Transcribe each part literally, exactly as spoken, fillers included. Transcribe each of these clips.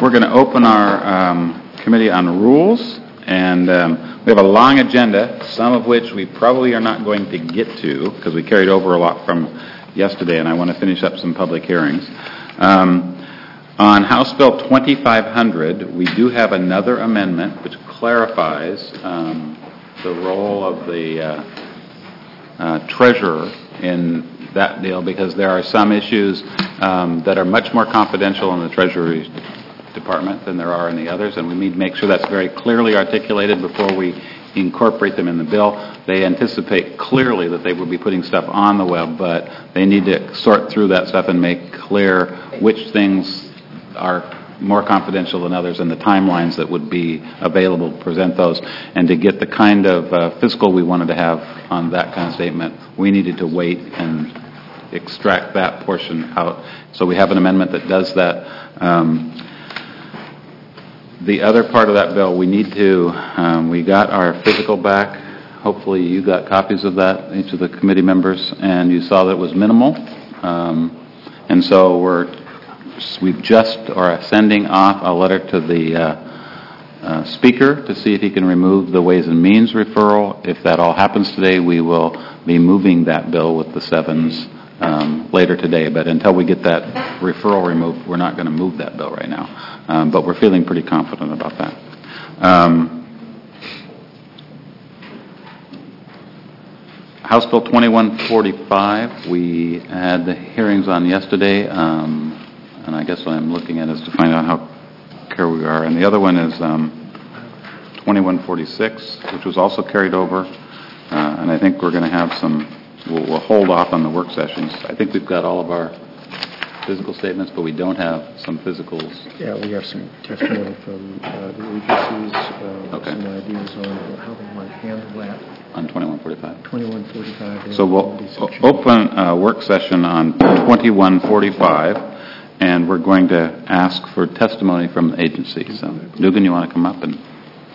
we're going to open our um, committee on rules, and um, we have a long agenda, some of which we probably are not going to get to because we carried over a lot from yesterday, and I want to finish up some public hearings. Um, on House Bill twenty-five hundred, we do have another amendment which clarifies um, the role of the uh, uh, treasurer in that deal, because there are some issues um, that are much more confidential in the Treasury Department than there are in the others, and we need to make sure that's very clearly articulated before we incorporate them in the bill. They anticipate clearly that they will be putting stuff on the web, but they need to sort through that stuff and make clear which things are more confidential than others and the timelines that would be available to present those. And to get the kind of uh, fiscal we wanted to have on that kind of statement, we needed to wait and extract that portion out. So we have an amendment that does that. Um, the other part of that bill, we need to, um, we got our physical back. Hopefully you got copies of that, each of the committee members, and you saw that it was minimal. Um, and so we're, we just are sending off a letter to the uh, uh, speaker to see if he can remove the Ways and Means referral. If that all happens today, we will be moving that bill with the sevens Um, later today, but until we get that referral removed, we're not going to move that bill right now. Um, but we're feeling pretty confident about that. Um, House Bill twenty-one forty-five, we had the hearings on yesterday, um, and I guess what I'm looking at is to find out how care we are. And the other one is um, twenty-one forty-six, which was also carried over, uh, and I think we're going to have some. We'll, we'll hold off on the work sessions. I think we've got all of our physical statements, but we don't have some physicals. Yeah, we have some testimony from uh, the agencies, uh, okay. some ideas on how they want to handle that. On twenty-one forty-five? twenty-one forty-five. So we'll o- open a work session on twenty-one forty-five, and we're going to ask for testimony from the agency. So, Dugan, you want to come up? And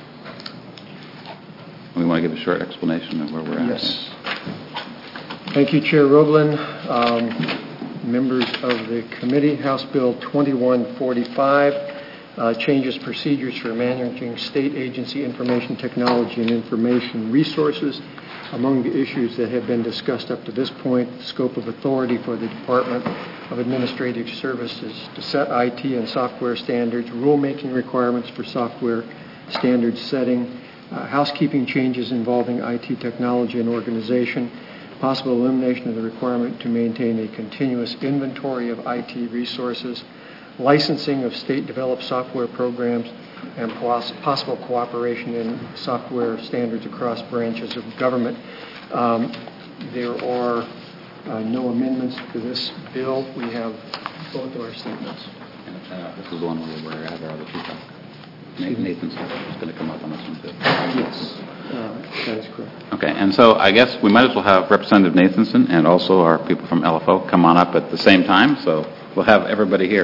we want to give a short explanation of where we're at. Yes. Thank you, Chair Roblin. Um, members of the committee, House Bill twenty-one forty-five uh, changes procedures for managing state agency information technology and information resources. Among the issues that have been discussed up to this point, the scope of authority for the Department of Administrative Services to set I T and software standards, rulemaking requirements for software standards setting, uh, housekeeping changes involving I T technology and organization, possible elimination of the requirement to maintain a continuous inventory of I T resources, licensing of state-developed software programs, and poss- possible cooperation in software standards across branches of government. Um, there are uh, no amendments to this bill. We have both of our statements. Uh, this is the one where we're at, or other people. Nathan's going to come up on this one too. Yes, uh, that is correct. Okay, and so I guess we might as well have Representative Nathanson and also our people from L F O come on up at the same time, so we'll have everybody here.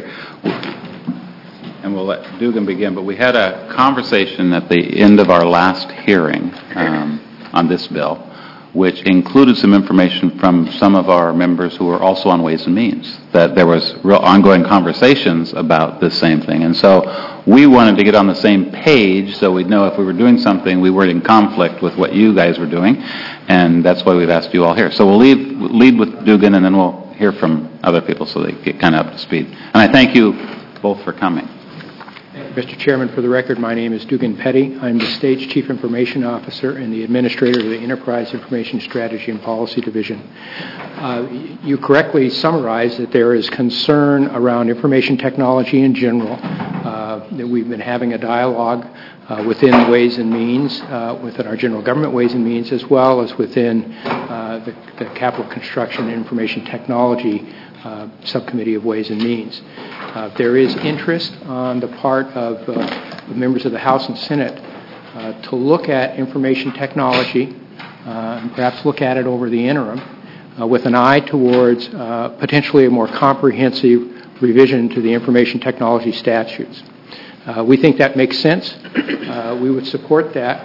And we'll let Dugan begin, but we had a conversation at the end of our last hearing um, on this bill, which included some information from some of our members who were also on Ways and Means, that there was real ongoing conversations about this same thing. And so we wanted to get on the same page so we'd know if we were doing something, we weren't in conflict with what you guys were doing, and that's why we've asked you all here. So we'll lead, lead with Dugan, and then we'll hear from other people so they get kind of up to speed. And I thank you both for coming. Mister Chairman, for the record, my name is Dugan Petty. I'm the State's Chief Information Officer and the Administrator of the Enterprise Information Strategy and Policy Division. Uh, you correctly summarized that there is concern around information technology in general, uh, that we've been having a dialogue uh, within Ways and Means, uh, within our general government Ways and Means, as well as within uh, the, the Capital Construction and Information Technology Uh, subcommittee of Ways and Means. Uh, there is interest on the part of uh, the members of the House and Senate uh, to look at information technology uh, and perhaps look at it over the interim uh, with an eye towards uh, potentially a more comprehensive revision to the information technology statutes. Uh, we think that makes sense. Uh, we would support that.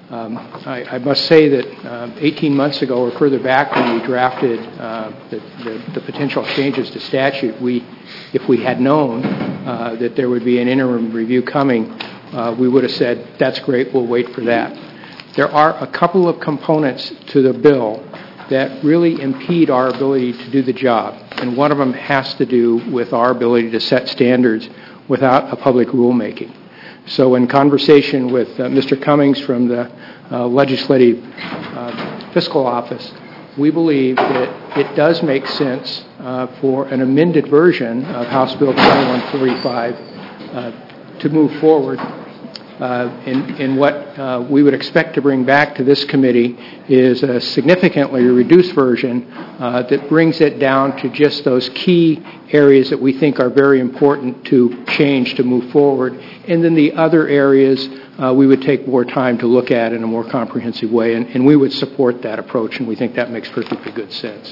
Um, I, I must say that uh, eighteen months ago or further back when we drafted uh, the, the, the potential changes to statute, we, if we had known uh, that there would be an interim review coming, uh, we would have said, that's great, we'll wait for that. There are a couple of components to the bill that really impede our ability to do the job, and one of them has to do with our ability to set standards without a public rulemaking. So in conversation with uh, Mister Cummings from the uh, Legislative uh, Fiscal Office, we believe that it does make sense uh, for an amended version of House Bill twenty-one forty-five uh, to move forward. Uh, in, in what uh, we would expect to bring back to this committee is a significantly reduced version uh, that brings it down to just those key areas that we think are very important to change to move forward. And then the other areas uh, we would take more time to look at in a more comprehensive way. And, and we would support that approach, and we think that makes perfectly good sense.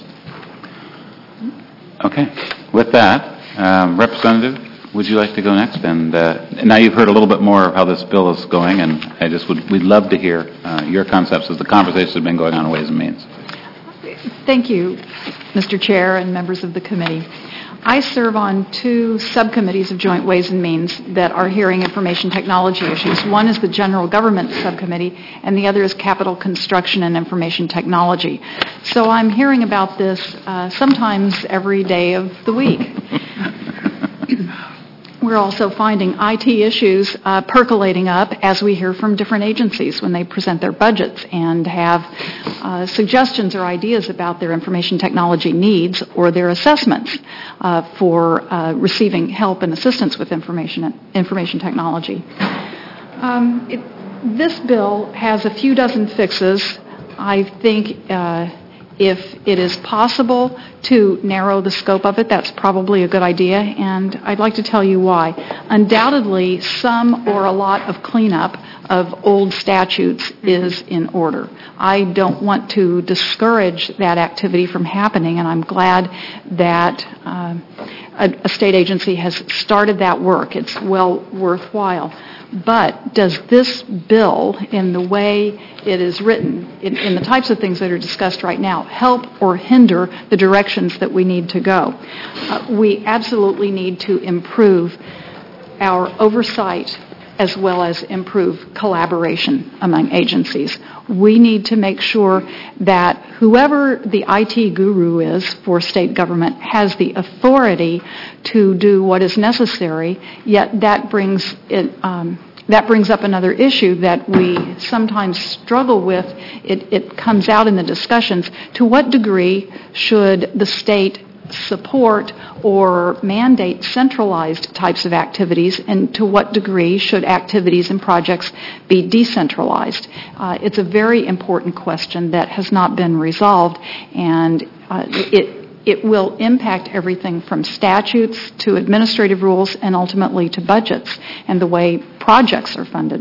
Okay. With that, um, Representative, would you like to go next? And uh, now you've heard a little bit more of how this bill is going, and I just would we'd love to hear uh, your concepts as the conversations have been going on in Ways and Means. Thank you, Mister Chair and members of the committee. I serve on two subcommittees of Joint Ways and Means that are hearing information technology issues. One is the General Government Subcommittee, and the other is Capital Construction and Information Technology. So I'm hearing about this uh, sometimes every day of the week. We're also finding I T issues uh, percolating up as we hear from different agencies when they present their budgets and have uh, suggestions or ideas about their information technology needs or their assessments uh, for uh, receiving help and assistance with information information technology. Um, it, this bill has a few dozen fixes. I think uh, if it is possible to narrow the scope of it, that's probably a good idea, and I'd like to tell you why. Undoubtedly, some or a lot of cleanup of old statutes is in order. I don't want to discourage that activity from happening, and I'm glad that uh, a, a state agency has started that work. It's well worthwhile. But does this bill, in the way it is written, in, in the types of things that are discussed right now, help or hinder the directions that we need to go? Uh, we absolutely need to improve our oversight as well as improve collaboration among agencies. We need to make sure that whoever the I T guru is for state government has the authority to do what is necessary, yet that brings it, um, that brings up another issue that we sometimes struggle with. It, it comes out in the discussions. To what degree should the state support or mandate centralized types of activities, and to what degree should activities and projects be decentralized? Uh, it's a very important question that has not been resolved, and uh, it it will impact everything from statutes to administrative rules and ultimately to budgets and the way projects are funded.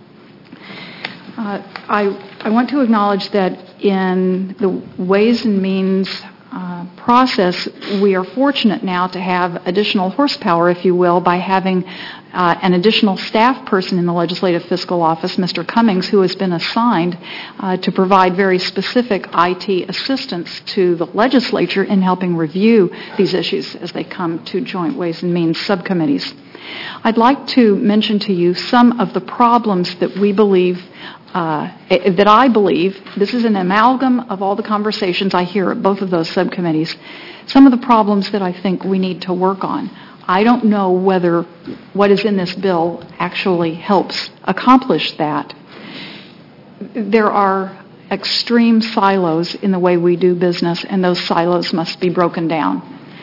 Uh, I, I want to acknowledge that in the Ways and Means Uh, process, we are fortunate now to have additional horsepower, if you will, by having uh, an additional staff person in the Legislative Fiscal Office, Mister Cummings, who has been assigned uh, to provide very specific I T assistance to the legislature in helping review these issues as they come to Joint Ways and Means subcommittees. I'd like to mention to you some of the problems that we believe Uh, that I believe, this is an amalgam of all the conversations I hear at both of those subcommittees, some of the problems that I think we need to work on. I don't know whether what is in this bill actually helps accomplish that. There are extreme silos in the way we do business, and those silos must be broken down.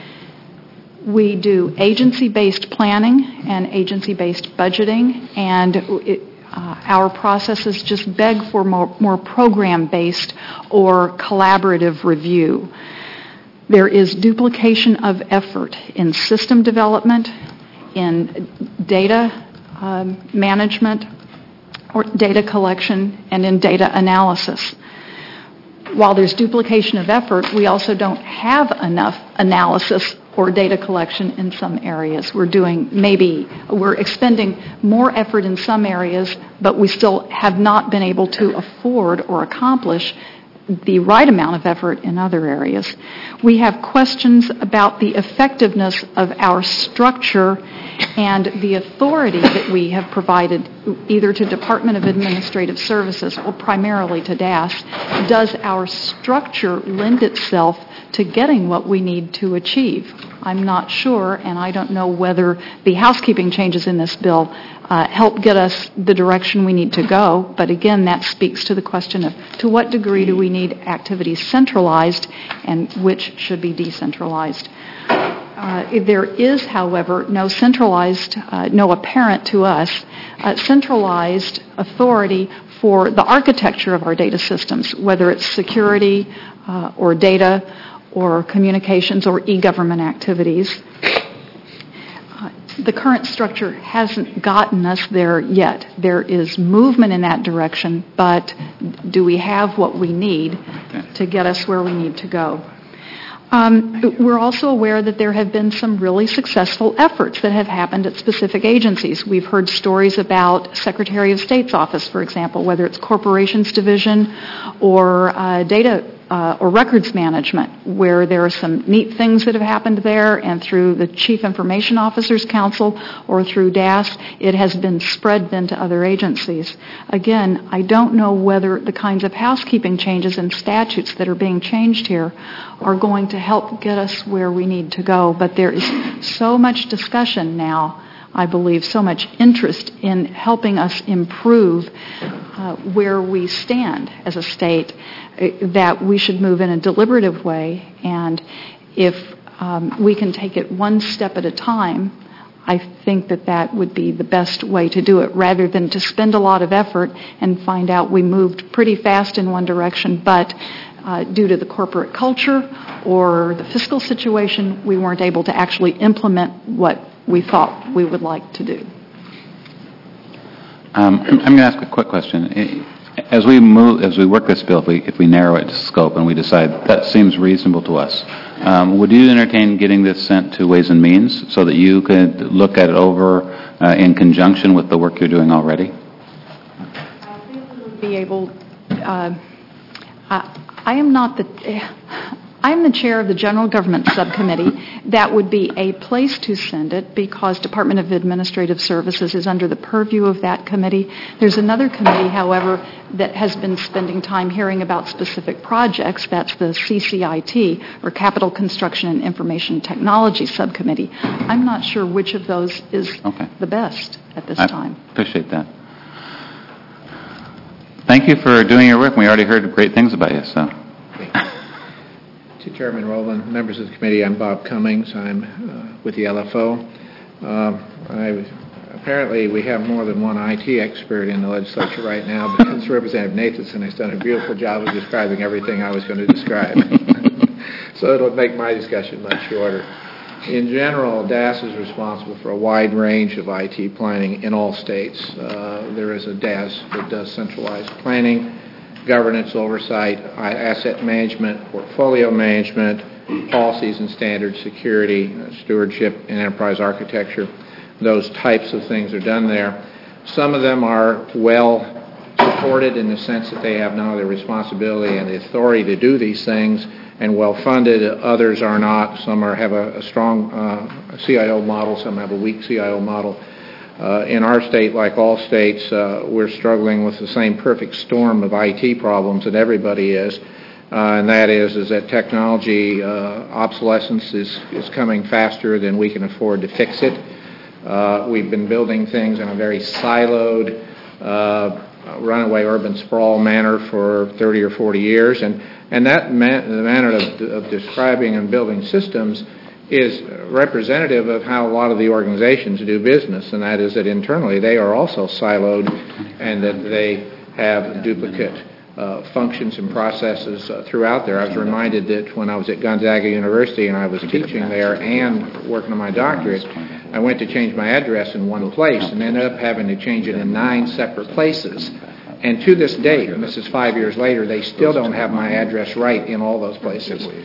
We do agency-based planning and agency-based budgeting, and it, Uh, our processes just beg for more, more program-based or collaborative review. There is duplication of effort in system development, in data um, management, or data collection, and in data analysis. While there's duplication of effort, we also don't have enough analysis or data collection in some areas. We're doing maybe, we're expending more effort in some areas, but we still have not been able to afford or accomplish the right amount of effort in other areas. We have questions about the effectiveness of our structure and the authority that we have provided either to Department of Administrative Services or primarily to D A S. Does our structure lend itself to getting what we need to achieve? I'm not sure, and I don't know whether the housekeeping changes in this bill uh, help get us the direction we need to go. But again, that speaks to the question of to what degree do we need activities centralized and which should be decentralized. Uh, there is, however, no centralized, uh, no apparent to us, uh, centralized authority for the architecture of our data systems, whether it's security uh, or data or communications or e-government activities. Uh, the current structure hasn't gotten us there yet. There is movement in that direction, but do we have what we need to get us where we need to go? Um, we're also aware that there have been some really successful efforts that have happened at specific agencies. We've heard stories about Secretary of State's office, for example, whether it's Corporations Division or uh, data uh, or records management, where there are some neat things that have happened there, and through the Chief Information Officers Council or through D A S, it has been spread then to other agencies. Again, I don't know whether the kinds of housekeeping changes and statutes that are being changed here are going to help get us where we need to go, but there is so much discussion now, I believe, so much interest in helping us improve uh, where we stand as a state, uh, that we should move in a deliberative way, and if um, we can take it one step at a time, I think that that would be the best way to do it, rather than to spend a lot of effort and find out we moved pretty fast in one direction, but uh, due to the corporate culture or the fiscal situation, we weren't able to actually implement what we thought we would like to do. Um, I'm going to ask a quick question. As we move, as we work this bill, if we, if we narrow it to scope and we decide that seems reasonable to us, um, would you entertain getting this sent to Ways and Means so that you could look at it over uh, in conjunction with the work you're doing already? I think we would be able. Uh, I, I am not the. I'm the chair of the General Government Subcommittee. That would be a place to send it because Department of Administrative Services is under the purview of that committee. There's another committee, however, that has been spending time hearing about specific projects. That's the C C I T, or Capital Construction and Information Technology Subcommittee. I'm not sure which of those is okay. the best at this I time. Appreciate that. Thank you for doing your work. We already heard great things about you, so. To Chairman Rowland, members of the committee, I'm Bob Cummings. I'm uh, with the L F O. Uh, I, apparently, we have more than one I T expert in the legislature right now because Representative Nathanson has done a beautiful job of describing everything I was going to describe. So it'll make my discussion much shorter. In general, D A S is responsible for a wide range of I T planning in all states. Uh, there is a D A S that does centralized planning, governance oversight, asset management, portfolio management, policies and standards, security, uh, stewardship, and enterprise architecture. Those types of things are done there. Some of them are well supported in the sense that they have now the responsibility and the authority to do these things and well funded. Others are not. Some are have a, a strong uh, C I O model. Some have a weak C I O model. Uh, in our state, like all states, uh, we're struggling with the same perfect storm of I T problems that everybody is, uh, and that is is that technology uh, obsolescence is, is coming faster than we can afford to fix it. Uh, we've been building things in a very siloed, uh, runaway urban sprawl manner for thirty or forty years, and, and that man, the manner of, of describing and building systems is representative of how a lot of the organizations do business, and that is that internally they are also siloed and that they have duplicate uh, functions and processes uh, throughout there. I was reminded that when I was at Gonzaga University and I was teaching there and working on my doctorate, I went to change my address in one place and ended up having to change it in nine separate places. And to this date, and this is five years later, they still don't have my address right in all those places.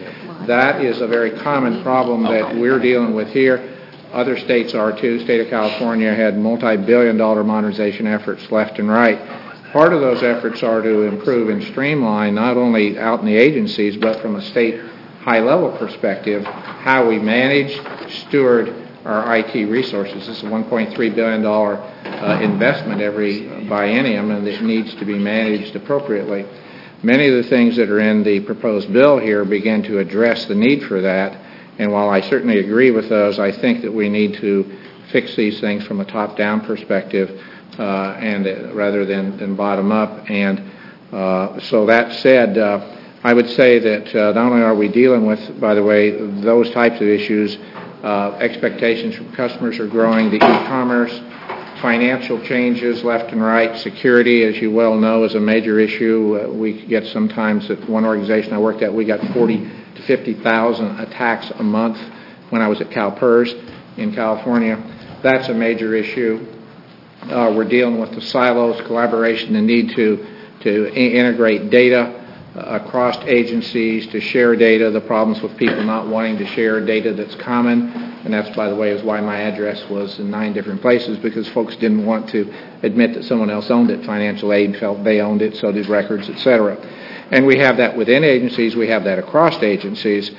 That is a very common problem that we're dealing with here. Other states are too. State of California had multi-billion dollar modernization efforts left and right. Part of those efforts are to improve and streamline not only out in the agencies but from a state high-level perspective how we manage, steward our I T resources. This is a one point three billion dollars uh, investment every biennium, and it needs to be managed appropriately. Many of the things that are in the proposed bill here begin to address the need for that, and while I certainly agree with those, I think that we need to fix these things from a top-down perspective uh, and uh, rather than, than bottom-up. And uh, so that said, uh, I would say that uh, not only are we dealing with, by the way, those types of issues, uh, expectations from customers are growing, the e-commerce, financial changes left and right, security, as you well know, is a major issue. Uh, we get sometimes at one organization I worked at, we got forty to fifty thousand attacks a month when I was at CalPERS in California. That's a major issue. Uh, we're dealing with the silos, collaboration, the need to, to I- integrate data across agencies, to share data, the problems with people not wanting to share data that's common, and that's, by the way, is why my address was in nine different places, because folks didn't want to admit that someone else owned it. Financial aid felt they owned it, so did records, et cetera. And we have that within agencies, we have that across agencies,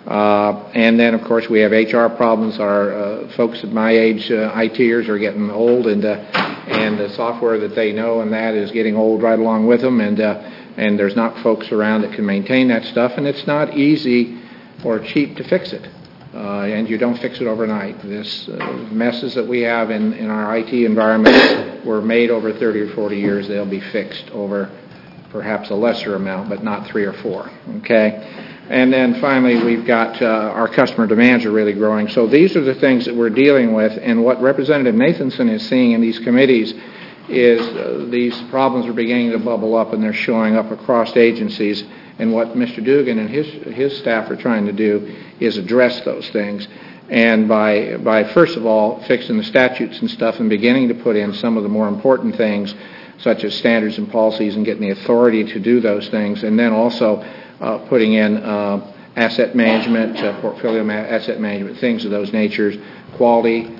uh, and then, of course, we have H R problems. Our uh, folks at my age, uh, ITers, are getting old, and, uh, and the software that they know and that is getting old right along with them, and uh, and there's not folks around that can maintain that stuff, and it's not easy or cheap to fix it, uh, and you don't fix it overnight. This uh, messes that we have in, in our I T environment were made over thirty or forty years. They'll be fixed over perhaps a lesser amount, but not three or four, okay? And then finally, we've got uh, our customer demands are really growing. So these are the things that we're dealing with, and what Representative Nathanson is seeing in these committees is uh, these problems are beginning to bubble up, and they're showing up across agencies. And what Mister Dugan and his his staff are trying to do is address those things. And by by first of all fixing the statutes and stuff, and beginning to put in some of the more important things, such as standards and policies, and getting the authority to do those things, and then also uh, putting in uh, asset management, uh, portfolio ma- asset management, things of those natures, quality.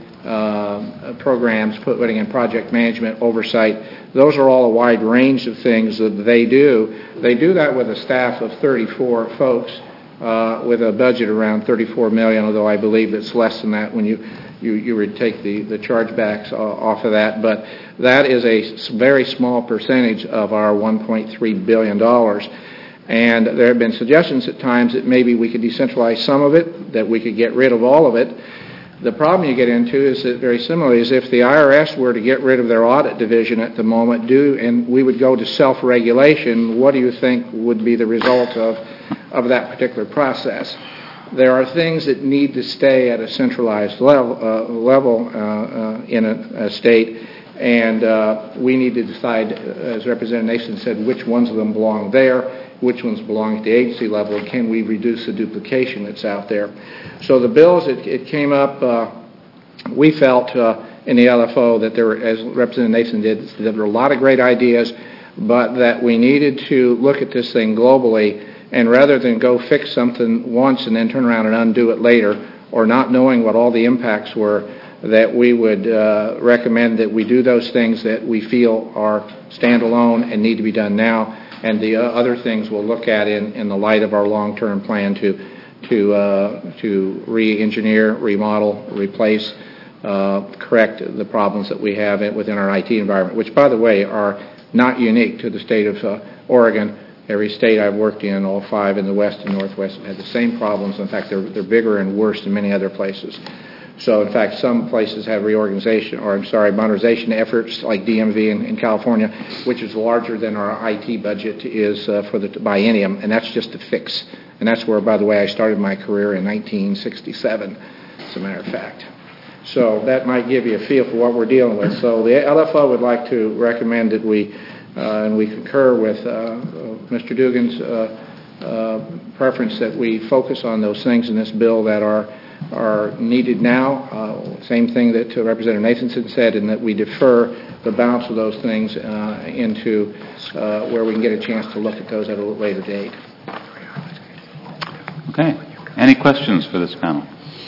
Uh, programs, putting in project management, oversight. Those are all a wide range of things that they do. They do that with a staff of thirty-four folks uh, with a budget around thirty-four million dollars, although I believe it's less than that when you, you, you would take the, the chargebacks uh, off of that. But that is a very small percentage of our one point three billion dollars. And there have been suggestions at times that maybe we could decentralize some of it, that we could get rid of all of it. The problem you get into is that very similarly is if the I R S were to get rid of their audit division at the moment, do and we would go to self-regulation, what do you think would be the result of, of that particular process? There are things that need to stay at a centralized level, uh, level uh, uh, in a, a state, and uh, we need to decide, as Representative Nason said, which ones of them belong there, which ones belong at the agency level, and can we reduce the duplication that's out there. So the bills, it, it came up, uh, we felt uh, in the L F O that there were, as Representative Nason did, there were a lot of great ideas, but that we needed to look at this thing globally, and rather than go fix something once and then turn around and undo it later, or not knowing what all the impacts were, that we would uh, recommend that we do those things that we feel are standalone and need to be done now, and the uh, other things we'll look at in, in the light of our long-term plan to to uh, to re-engineer, remodel, replace, uh, correct the problems that we have within our I T environment, which, by the way, are not unique to the state of uh, Oregon. Every state I've worked in, all five in the West and Northwest, have had the same problems. In fact, they're, they're bigger and worse than many other places. So, in fact, some places have reorganization, or I'm sorry, modernization efforts like D M V in, in California, which is larger than our I T budget is uh, for the biennium, and that's just to fix. And that's where, by the way, I started my career in nineteen sixty-seven, as a matter of fact. So that might give you a feel for what we're dealing with. So the L F O would like to recommend that we, uh, and we concur with uh, Mister Dugan's uh, uh, preference that we focus on those things in this bill that are are needed now. Uh, same thing that uh, Representative Nathanson said, and that we defer the balance of those things uh, into uh, where we can get a chance to look at those at a later date. Okay. Any questions for this panel?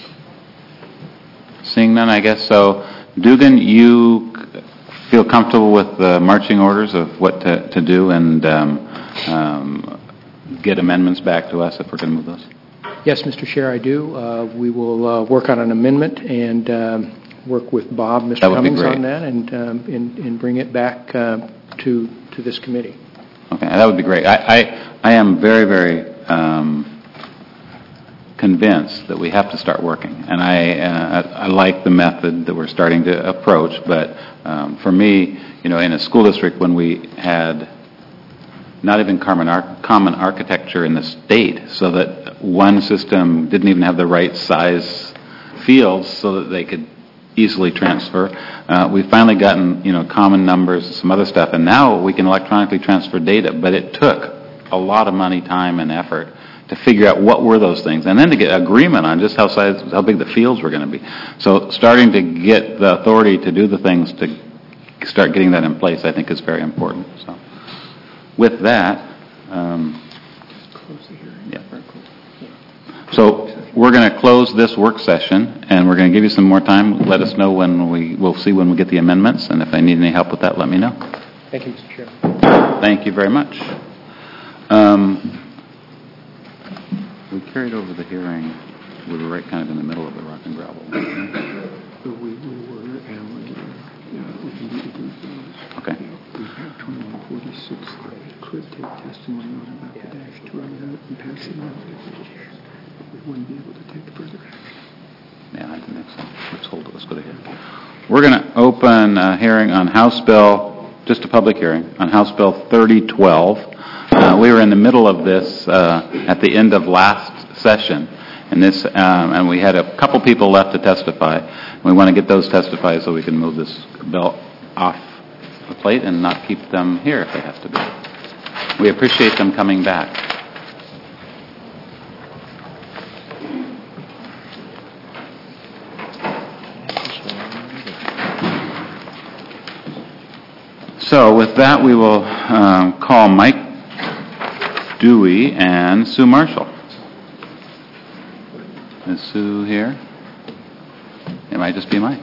Seeing none, I guess so. Dugan, you feel comfortable with the marching orders of what to, to do and um, um, get amendments back to us if we're going to move those? Yes, Mister Chair, I do. Uh, we will uh, work on an amendment and um, work with Bob, Mister That would be Cummings great. on that, and, um, and and bring it back uh, to to this committee. Okay, that would be great. I I, I am very, very um, convinced that we have to start working, and I uh, I, I like the method that we're starting to approach. But um, for me, you know, in a school district when we had not even common, ar- common architecture in the state, so that one system didn't even have the right size fields so that they could easily transfer. Uh, we've finally gotten, you know, common numbers and some other stuff, and now we can electronically transfer data, but it took a lot of money, time, and effort to figure out what were those things, and then to get agreement on just how size, how big the fields were going to be. So starting to get the authority to do the things, to start getting that in place, I think is very important. So with that, um, yeah. So we're going to close this work session, and we're going to give you some more time. Let us know when we, we'll see when we get the amendments, and if I need any help with that, let me know. Thank you, Mister Chairman. Thank you very much. Um, we carried over the hearing. We were right kind of in the middle of the rock and gravel. We, we were, and we, yeah, we can do those. Okay. We have twenty-one forty-six that could take testimony on about the dash two and pass it on. We wouldn't be able to take further action. Yeah, I think that's, let's hold it. Let's go to here. We're going to open a hearing on House Bill, just a public hearing, on House Bill thirty twelve. Uh, we were in the middle of this uh, at the end of last session, and this, um, and we had a couple people left to testify. We want to get those testified so we can move this bill off the plate and not keep them here if they have to be. We appreciate them coming back. So with that, we will um, call Mike Dewey and Sue Marshall. Is Sue here? It might just be Mike.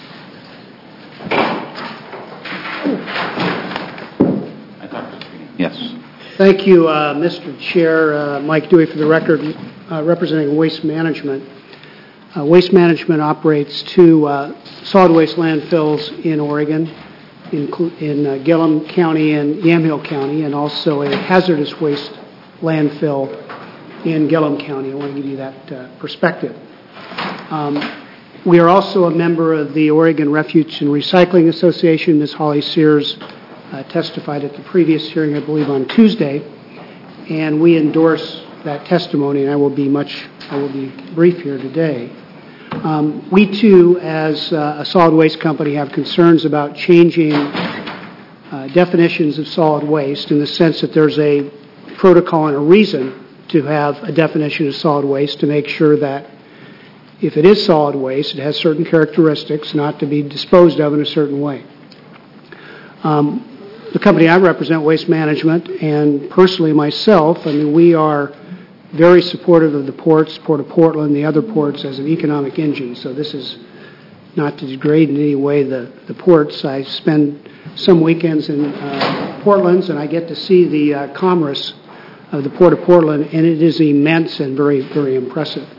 I talked to you. Yes. Thank you, uh, Mister Chair. Uh, Mike Dewey, for the record, uh, representing Waste Management. Uh, Waste Management operates two uh, solid waste landfills in Oregon, in, in uh, Gillum County and Yamhill County, and also a hazardous waste landfill in Gillum County. I want to give you that uh, perspective. Um, we are also a member of the Oregon Refuse and Recycling Association. Miz Holly Sears uh, testified at the previous hearing, I believe, on Tuesday, and we endorse that testimony, and I will be much, I will be brief here today. Um, we, too, as uh, a solid waste company, have concerns about changing uh, definitions of solid waste in the sense that there's a protocol and a reason to have a definition of solid waste to make sure that if it is solid waste, it has certain characteristics not to be disposed of in a certain way. Um, the company I represent, Waste Management, and personally myself, I mean, we are very supportive of the ports, Port of Portland, the other ports as an economic engine. So this is not to degrade in any way the, the ports. I spend some weekends in uh, Portland's, and I get to see the uh, commerce of the Port of Portland, and it is immense and very, very impressive.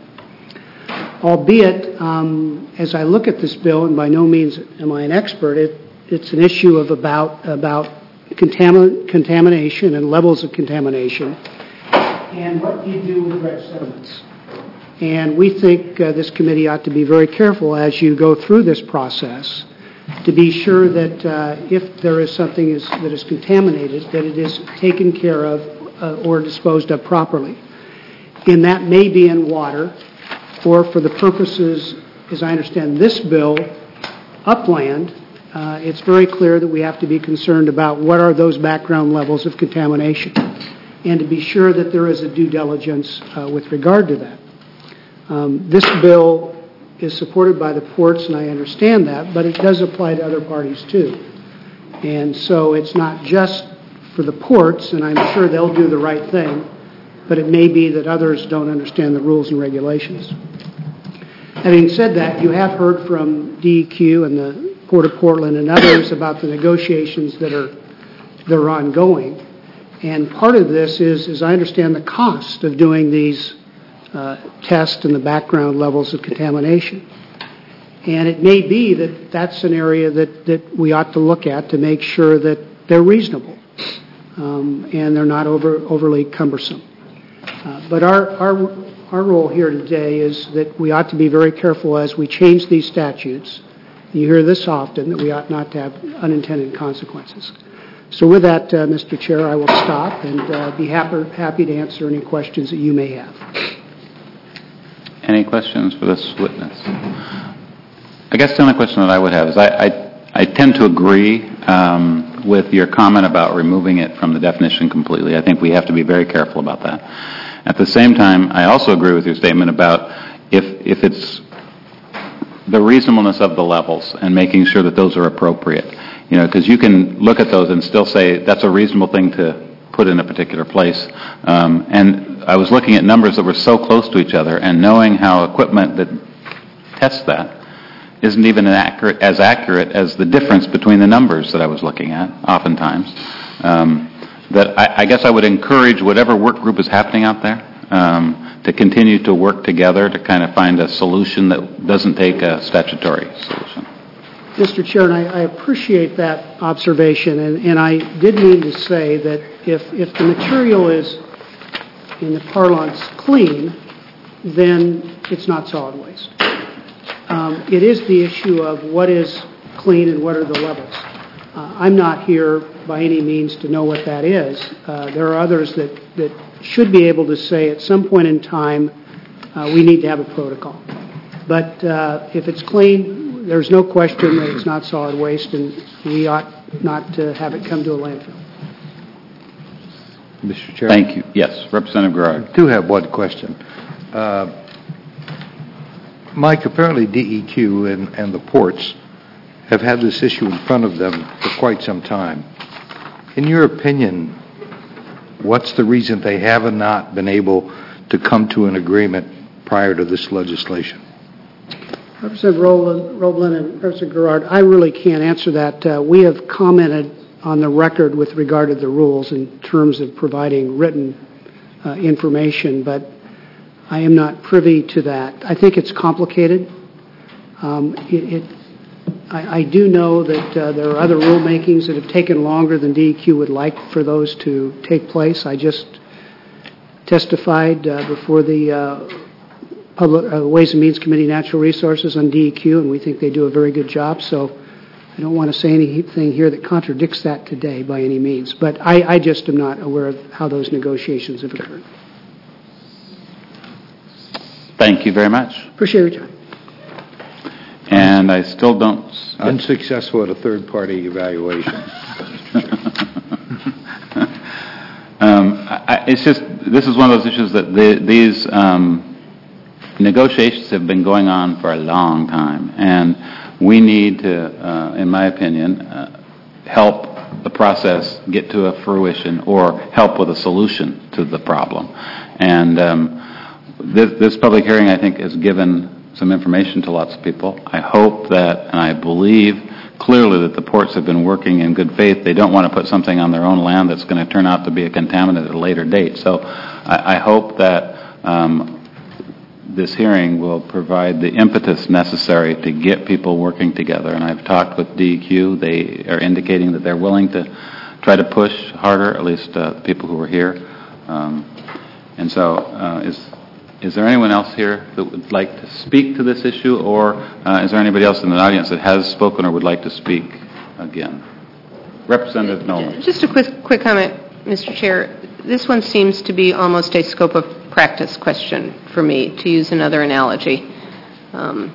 Albeit, um, as I look at this bill, and by no means am I an expert, it, it's an issue of about, about contamin- contamination and levels of contamination and what do you do with dredge sediments. And we think uh, this committee ought to be very careful as you go through this process to be sure that uh, if there is something is, that is contaminated, that it is taken care of uh, or disposed of properly. And that may be in water, or for the purposes, as I understand this bill, upland. Uh, it's very clear that we have to be concerned about what are those background levels of contamination, and to be sure that there is a due diligence uh, with regard to that. Um, this bill is supported by the ports, and I understand that, but it does apply to other parties too. And so it's not just for the ports, and I'm sure they'll do the right thing, but it may be that others don't understand the rules and regulations. Having said that, you have heard from D E Q and the Port of Portland and others about the negotiations that are, that are ongoing. And part of this is, as I understand, the cost of doing these uh, tests and the background levels of contamination. And it may be that that's an area that, that we ought to look at to make sure that they're reasonable um, and they're not over, overly cumbersome. Uh, but our, our, our role here today is that we ought to be very careful as we change these statutes. You hear this often, that we ought not to have unintended consequences. So with that, uh, Mister Chair, I will stop and uh, be happy, happy to answer any questions that you may have. Any questions for this witness? I guess the only question that I would have is I, I, I tend to agree um, with your comment about removing it from the definition completely. I think we have to be very careful about that. At the same time, I also agree with your statement about if, if it's the reasonableness of the levels and making sure that those are appropriate. You know, because you can look at those and still say that's a reasonable thing to put in a particular place. Um, and I was looking at numbers that were so close to each other, and knowing how equipment that tests that isn't even an accurate, as accurate as the difference between the numbers that I was looking at, oftentimes, um, that I, I guess I would encourage whatever work group is happening out there um, to continue to work together to kind of find a solution that doesn't take a statutory solution. Mister Chair, and I, I appreciate that observation, and, and I did mean to say that if, if the material is, in the parlance, clean, then it's not solid waste. Um, it is the issue of what is clean and what are the levels. Uh, I'm not here by any means to know what that is. Uh, there are others that, that should be able to say at some point in time uh, we need to have a protocol. But uh, if it's clean, there's no question that it's not solid waste, and we ought not to have it come to a landfill. Mister Chair. Thank you. Yes, Representative Gerard. I do have one question. Uh, Mike, apparently D E Q and, and the ports have had this issue in front of them for quite some time. In your opinion, what's the reason they have not been able to come to an agreement prior to this legislation? Representative Roblin and Representative Gerard, I really can't answer that. Uh, we have commented on the record with regard to the rules in terms of providing written uh, information, but I am not privy to that. I think it's complicated. Um, it, it, I, I do know that uh, there are other rulemakings that have taken longer than D E Q would like for those to take place. I just testified uh, before the uh, Public uh, Ways and Means Committee, Natural Resources on D E Q, and we think they do a very good job. So I don't want to say anything here that contradicts that today by any means. But I, I just am not aware of how those negotiations have occurred. Thank you very much. Appreciate your time. And I still don't... Unsuccessful at a third-party evaluation. um, I, it's just, this is one of those issues that the, these um, negotiations have been going on for a long time. And we need to, uh, in my opinion, uh, help the process get to a fruition or help with a solution to the problem. And um, this, this public hearing, I think, has given some information to lots of people. I hope that, and I believe clearly that the ports have been working in good faith. They don't want to put something on their own land that's going to turn out to be a contaminant at a later date. So I, I hope that um, this hearing will provide the impetus necessary to get people working together. And I've talked with D E Q. They are indicating that they're willing to try to push harder, at least uh, the people who are here. Um, and so uh, is is there anyone else here that would like to speak to this issue, or uh, is there anybody else in the audience that has spoken or would like to speak again? Representative Nolan. Just a quick, quick comment, Mister Chair. This one seems to be almost a scope of practice question for me, to use another analogy. Um,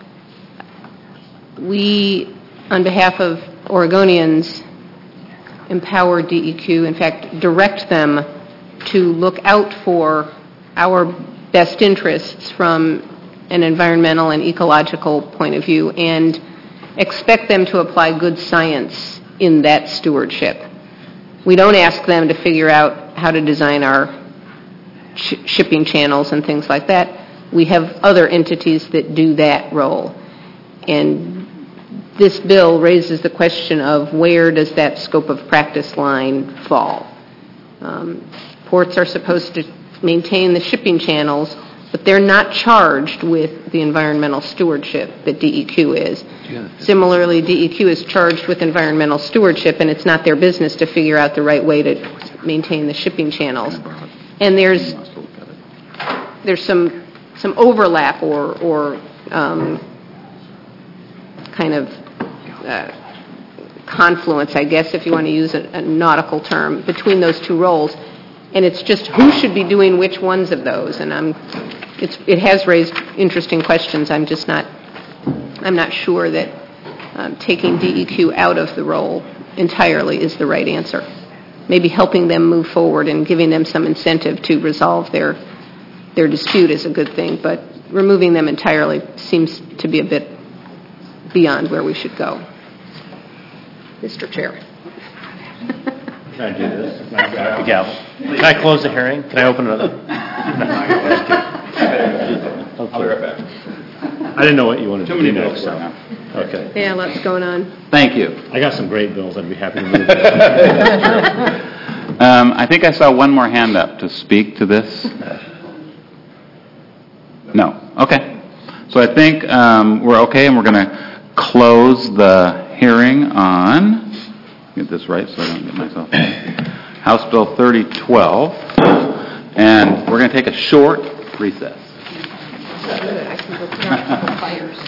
we, on behalf of Oregonians, empower D E Q, in fact, direct them to look out for our best interests from an environmental and ecological point of view and expect them to apply good science in that stewardship. We don't ask them to figure out how to design our sh- shipping channels and things like that. We have other entities that do that role. And this bill raises the question of where does that scope of practice line fall? Um, ports are supposed to maintain the shipping channels, but they're not charged with the environmental stewardship that D E Q is. Similarly, D E Q is charged with environmental stewardship, and it's not their business to figure out the right way to maintain the shipping channels. And there's there's some some overlap or or um, kind of uh, confluence, I guess, if you want to use a, a nautical term, between those two roles. And it's just who should be doing which ones of those. And I'm, it's, it has raised interesting questions. I'm just not, I'm not sure that um, taking D E Q out of the role entirely is the right answer. Maybe helping them move forward and giving them some incentive to resolve their their dispute is a good thing, but removing them entirely seems to be a bit beyond where we should go. Mister Chair. Can I do this? Can I, the gavel. Can I close the hearing? Can I open another? I'll be right back. I didn't know what you wanted Too to many do bills next. right now. Okay. Yeah, lots going on. Thank you. I got some great bills. I'd be happy to move. um, I think I saw one more hand up to speak to this. No. Okay. So I think um, we're okay, and we're going to close the hearing on, get this right so I don't get myself, House Bill thirty twelve, and we're going to take a short recess. I can go put out a couple fires.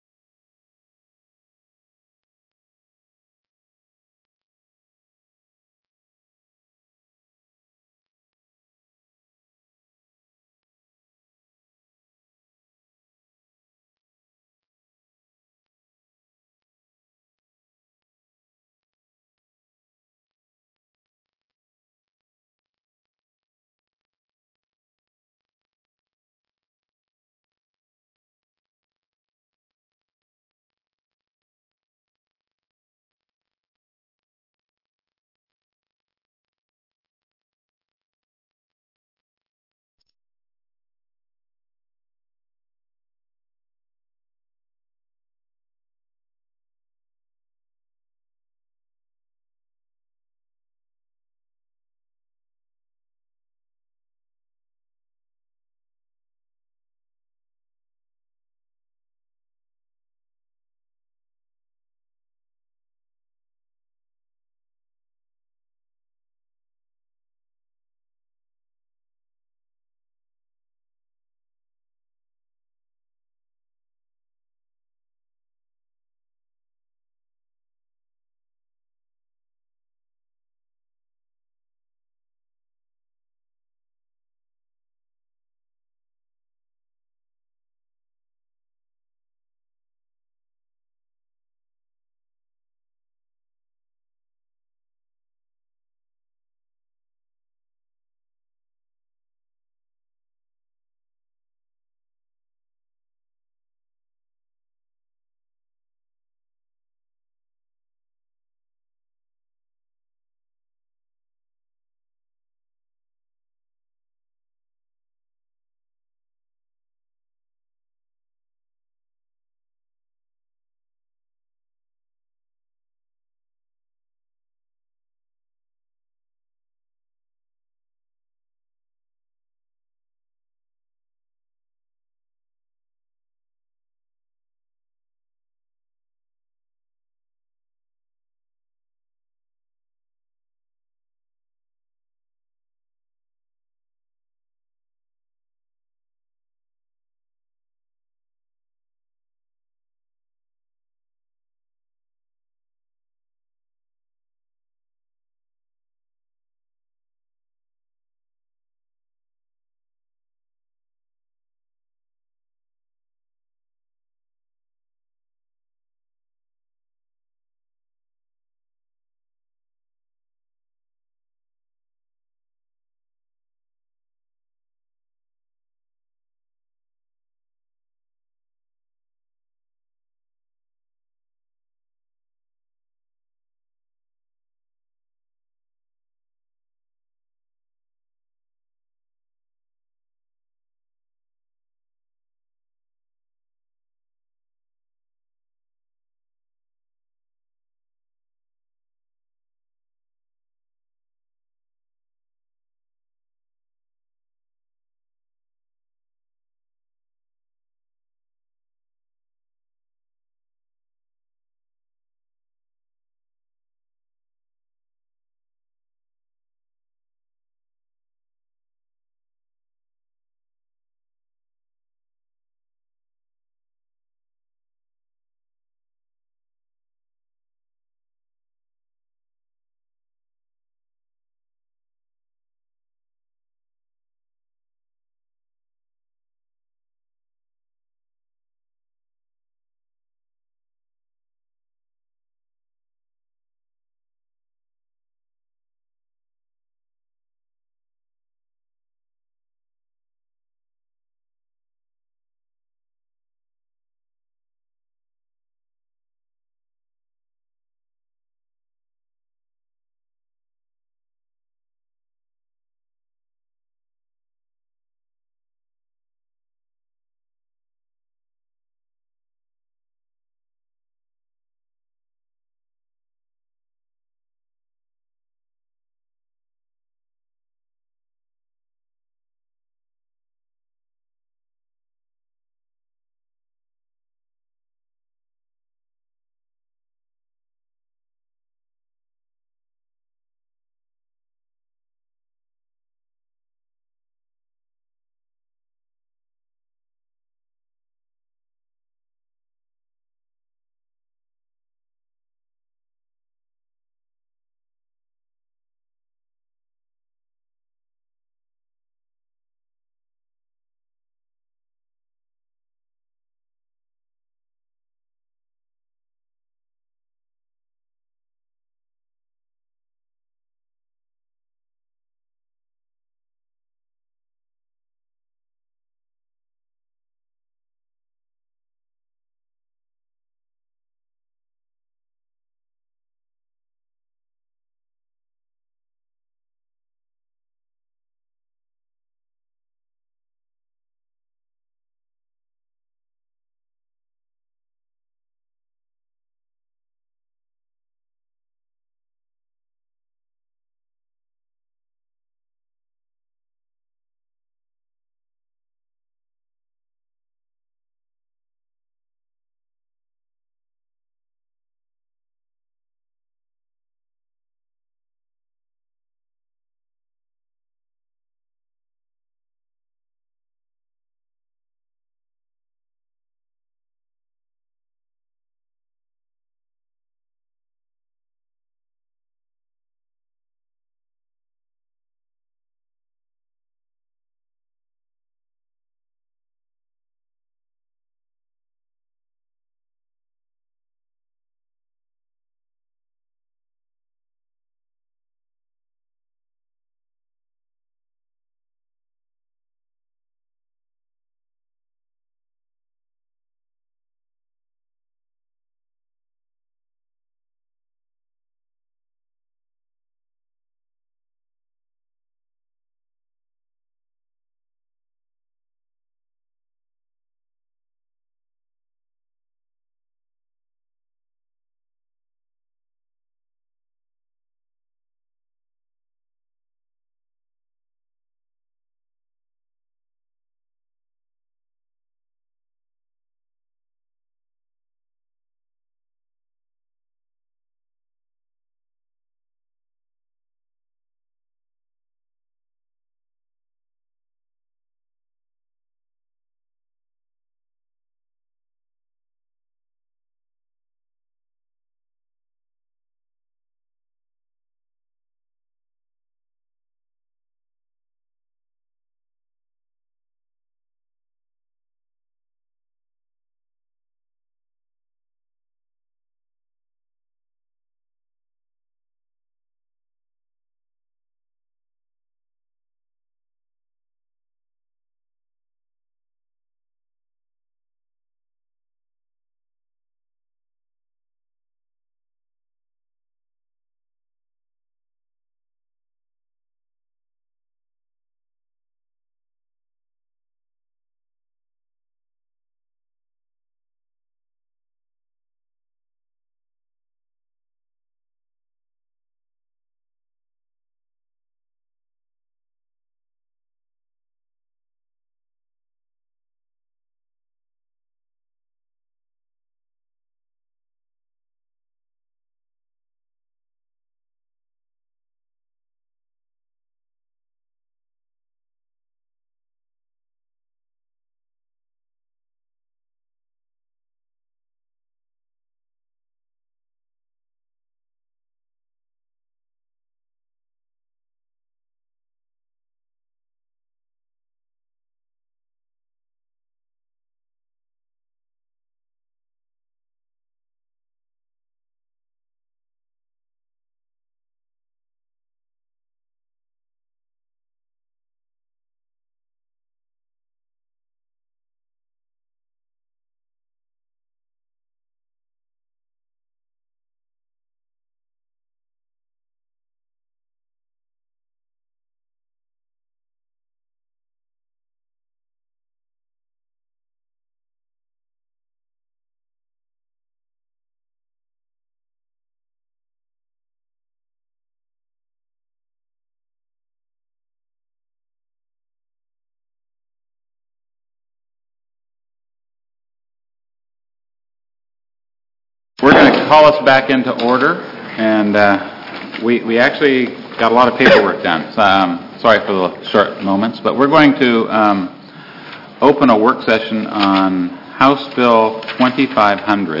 call us back into order, and uh, we we actually got a lot of paperwork done. So, um, sorry for the short moments, but we're going to um, open a work session on House Bill twenty-five hundred,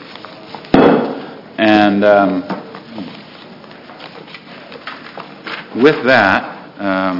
and um, with that, um,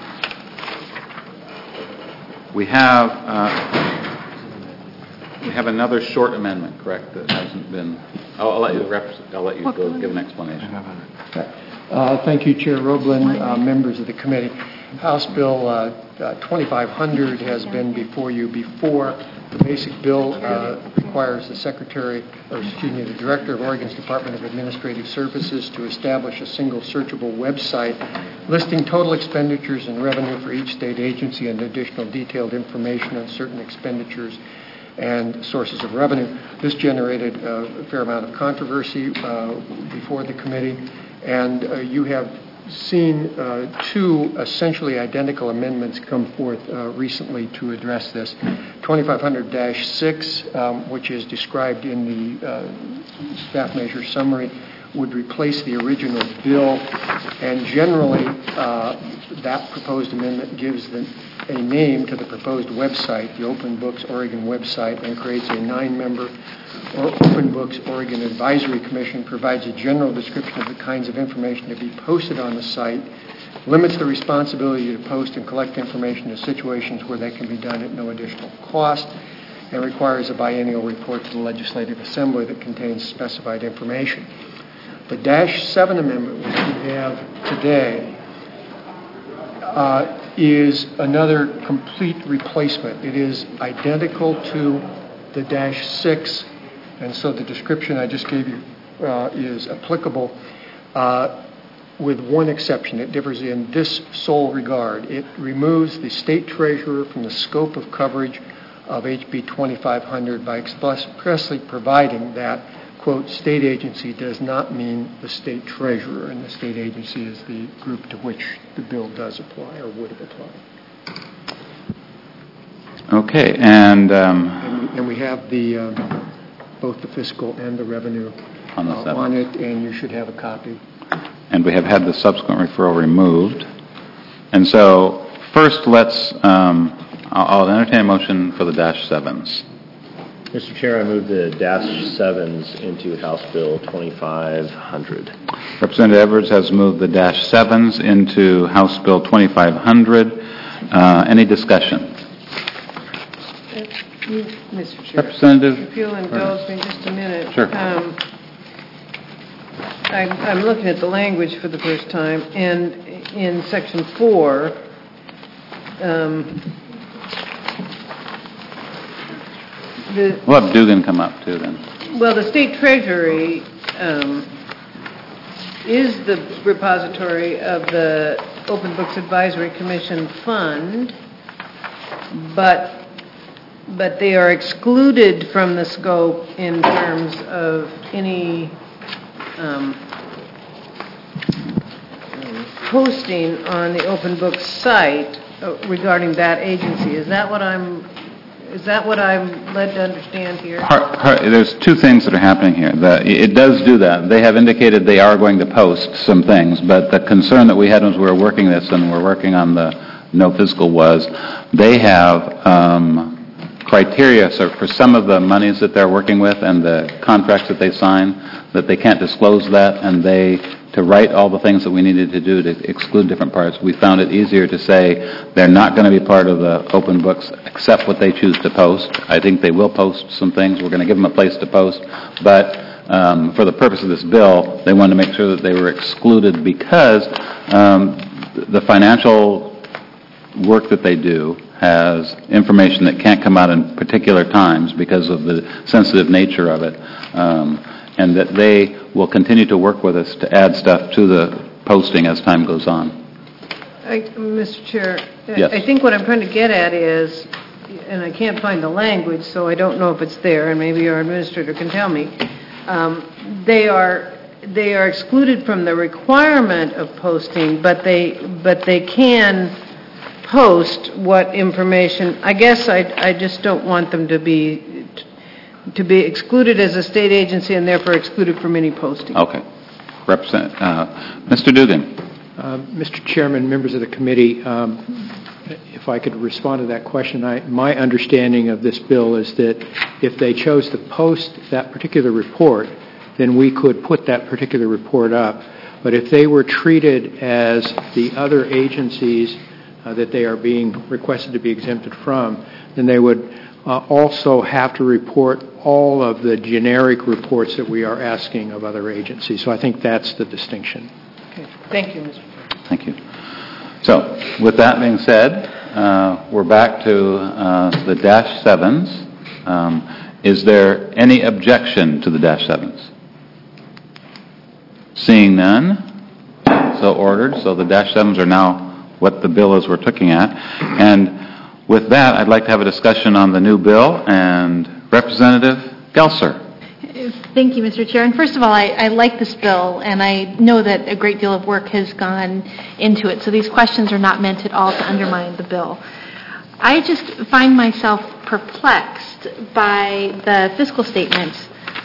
we have uh, we have another short amendment, correct? That hasn't been. I'll, I'll let you. Rep- I'll let you go give an explanation. Uh, thank you, Chair Roblin, uh, members of the committee. House Bill uh, uh, twenty-five hundred has been before you before. The basic bill uh, requires the Secretary, or excuse me, the Director of Oregon's Department of Administrative Services to establish a single searchable website listing total expenditures and revenue for each state agency and additional detailed information on certain expenditures and sources of revenue. This generated a fair amount of controversy uh, before the committee, and uh, you have seen uh, two essentially identical amendments come forth uh, recently to address this. twenty-five hundred dash six, um, which is described in the uh, staff measure summary, would replace the original bill, and generally uh, that proposed amendment gives the, a name to the proposed website, the Open Books Oregon website, and creates a nine-member or Open Books Oregon Advisory Commission, provides a general description of the kinds of information to be posted on the site, limits the responsibility to post and collect information to situations where that can be done at no additional cost, and requires a biennial report to the Legislative Assembly that contains specified information. The Dash seven Amendment, which we have today, uh, is another complete replacement. It is identical to the Dash six, and so the description I just gave you uh, is applicable, uh, with one exception. It differs in this sole regard. It removes the state treasurer from the scope of coverage of H B twenty-five hundred by expressly providing that, quote, state agency does not mean the state treasurer, and the state agency is the group to which the bill does apply or would have applied. Okay, and... Um, and, and we have the uh, both the fiscal and the revenue on, the uh, on it, and you should have a copy. And we have had the subsequent referral removed. And so, first let's... Um, I'll, I'll entertain a motion for the Dash sevens. Mister Chair, I move the Dash sevens into House Bill twenty-five hundred. Representative Edwards has moved the Dash sevens into House Bill twenty-five hundred. Uh, any discussion? Mister Chair. Representative? If you'll indulge me just a minute. Sure. Um, I'm, I'm looking at the language for the first time, and in Section four, um, The, we'll have Dugan come up, too, then. Well, the state treasury um, is the repository of the Open Books Advisory Commission fund, but but they are excluded from the scope in terms of any um, posting on the Open Books site regarding that agency. Is that what I'm... Is that what I'm led to understand here? Har, har, there's two things that are happening here. The, it does do that. They have indicated they are going to post some things, but the concern that we had as we were working this and we're working on the no fiscal was they have um, criteria so for some of the monies that they're working with and the contracts that they sign that they can't disclose that, and they to write all the things that we needed to do to exclude different parts. We found it easier to say they're not going to be part of the open books except what they choose to post. I think they will post some things. We're going to give them a place to post. But um, for the purpose of this bill, they wanted to make sure that they were excluded because um, the financial work that they do has information that can't come out in particular times because of the sensitive nature of it. Um, and that they will continue to work with us to add stuff to the posting as time goes on. I, Mister Chair, yes. I think what I'm trying to get at is, and I can't find the language, so I don't know if it's there, and maybe our administrator can tell me, um, they are they are excluded from the requirement of posting, but they but they can post what information. I guess I I just don't want them to be to be excluded as a state agency and therefore excluded from any posting. Okay. Represent, uh, Mister Dugan. Uh, Mister Chairman, members of the committee, um, if I could respond to that question, I, my understanding of this bill is that if they chose to post that particular report, then we could put that particular report up. But if they were treated as the other agencies uh, that they are being requested to be exempted from, then they would uh, also have to report all of the generic reports that we are asking of other agencies. So I think that's the distinction. Okay. Thank you, Mister Chairman. Thank you. So, with that being said, uh, we're back to uh, the dash sevens. Um, is there any objection to the dash sevens? Seeing none, so ordered. So the dash sevens are now what the bill is we're looking at. And with that, I'd like to have a discussion on the new bill. And Representative Gelser. Thank you, Mister Chair. And first of all, I, I like this bill, and I know that a great deal of work has gone into it. So these questions are not meant at all to undermine the bill. I just find myself perplexed by the fiscal statement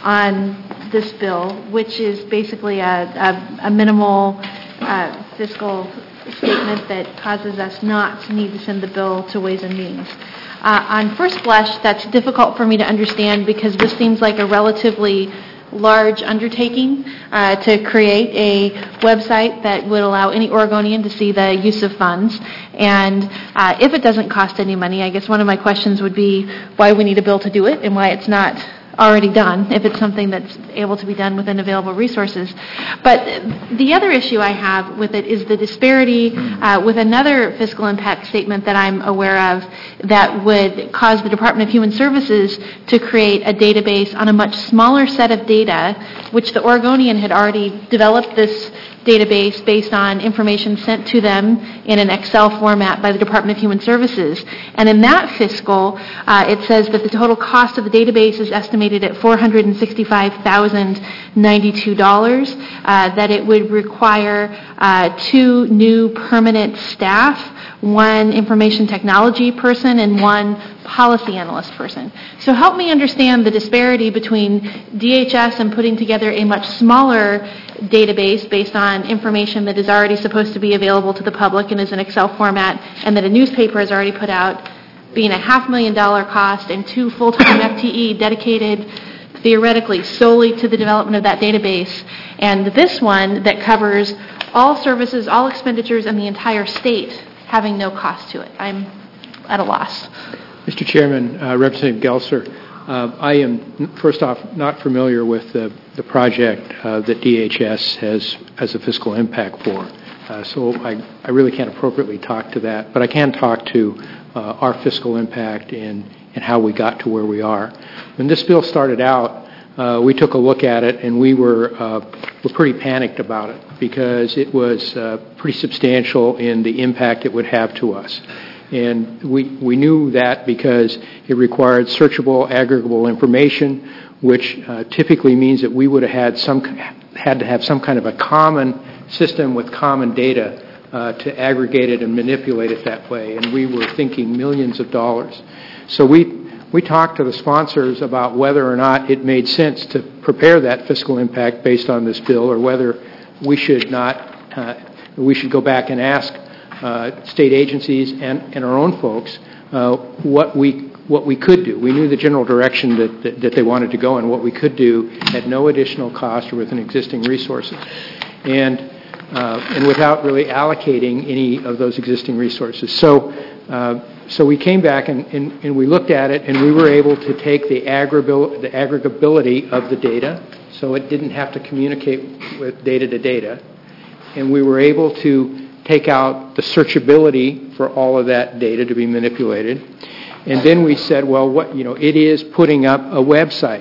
on this bill, which is basically a, a, a minimal uh, fiscal statement that causes us not to need to send the bill to Ways and Means. Uh, on first blush, that's difficult for me to understand because this seems like a relatively large undertaking uh, to create a website that would allow any Oregonian to see the use of funds. And uh, if it doesn't cost any money, I guess one of my questions would be why we need a bill to do it and why it's not already done, if it's something that's able to be done within available resources. But the other issue I have with it is the disparity uh, with another fiscal impact statement that I'm aware of that would cause the Department of Human Services to create a database on a much smaller set of data, which the Oregonian had already developed this database based on information sent to them in an Excel format by the Department of Human Services. And in that fiscal, uh, it says that the total cost of the database is estimated at four hundred sixty-five thousand ninety-two dollars, uh, that it would require uh, two new permanent staff, one information technology person and one policy analyst person. So help me understand the disparity between D H S and putting together a much smaller database based on information that is already supposed to be available to the public and is in Excel format and that a newspaper has already put out, being a half million dollar cost and two full-time F T E dedicated theoretically solely to the development of that database, and this one that covers all services, all expenditures, and the entire state having no cost to it. I'm at a loss. Mister Chairman, uh, Representative Gelser, uh, I am, first off, not familiar with the, the project uh, that D H S has as a fiscal impact for. Uh, so I, I really can't appropriately talk to that, but I can talk to uh, our fiscal impact and, and how we got to where we are. When this bill started out, uh, we took a look at it and we were, uh, were pretty panicked about it because it was uh, pretty substantial in the impact it would have to us. And we, we knew that because it required searchable, aggregable information, which uh, typically means that we would have had some had to have some kind of a common system with common data uh, to aggregate it and manipulate it that way. And we were thinking millions of dollars. So we we talked to the sponsors about whether or not it made sense to prepare that fiscal impact based on this bill, or whether we should not uh, we should go back and ask Uh, state agencies and, and our own folks uh, what we what we could do. We knew the general direction that, that, that they wanted to go and what we could do at no additional cost or within existing resources, and uh, and without really allocating any of those existing resources. So uh, so we came back and, and, and we looked at it, and we were able to take the aggregabil- the aggregability of the data, so it didn't have to communicate with data to data, and we were able to take out the searchability for all of that data to be manipulated. And then we said, well, what, you know, it is putting up a website.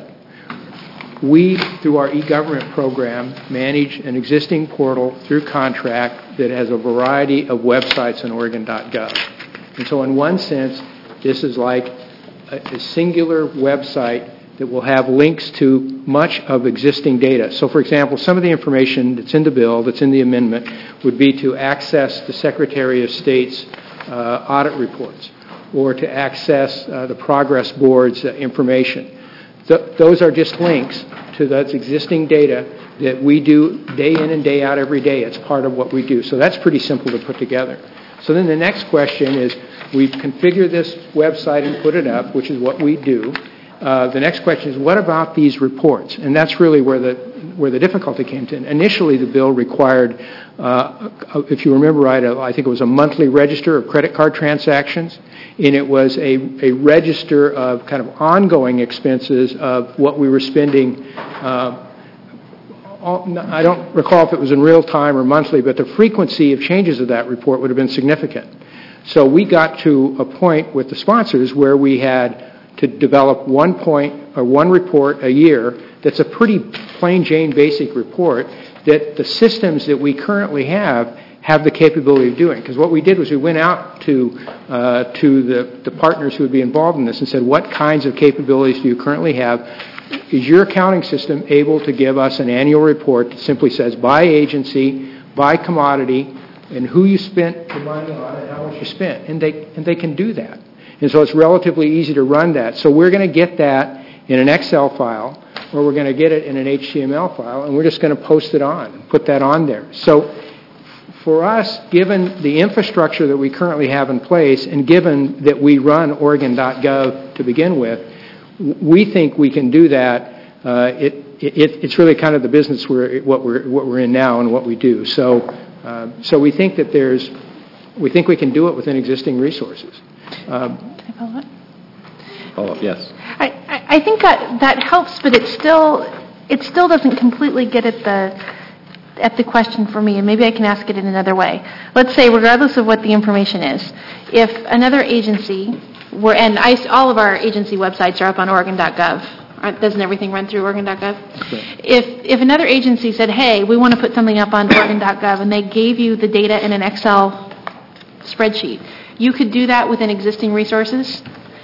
We, through our e-government program, manage an existing portal through contract that has a variety of websites on Oregon dot gov. And so in one sense, this is like a, a singular website that will have links to much of existing data. So, for example, some of the information that's in the bill, that's in the amendment, would be to access the Secretary of State's uh, audit reports or to access uh, the Progress Board's uh, information. Th- those are just links to that existing data that we do day in and day out every day. It's part of what we do. So that's pretty simple to put together. So then the next question is, we configure this website and put it up, which is what we do. Uh, the next question is, what about these reports? And that's really where the where the difficulty came in. Initially, the bill required, uh, if you remember right, I think it was a monthly register of credit card transactions, and it was a, a register of kind of ongoing expenses of what we were spending. Uh, I don't recall if it was in real time or monthly, but the frequency of changes of that report would have been significant. So we got to a point with the sponsors where we had to develop one point or one report a year that's a pretty plain Jane basic report that the systems that we currently have have the capability of doing. Because what we did was we went out to uh, to the, the partners who would be involved in this and said, what kinds of capabilities do you currently have? Is your accounting system able to give us an annual report that simply says by agency, by commodity, and who you spent the money on and how much you spent? And they and they can do that. And so it's relatively easy to run that. So we're going to get that in an Excel file, or we're going to get it in an H T M L file, and we're just going to post it on and put that on there. So for us, given the infrastructure that we currently have in place, and given that we run Oregon dot gov to begin with, we think we can do that. Uh, it, it, it's really kind of the business we're, what we're what we're in now and what we do. So, uh, so we think that there's, we think we can do it within existing resources. Um, Can I follow up? Follow up, yes. I, I, I think that that helps, but it still it still doesn't completely get at the at the question for me, and maybe I can ask it in another way. Let's say, regardless of what the information is, if another agency were, and I, all of our agency websites are up on Oregon dot gov. Aren't, doesn't everything run through Oregon dot gov? Okay. If if another agency said, hey, we want to put something up on Oregon dot gov, and they gave you the data in an Excel spreadsheet, you could do that within existing resources?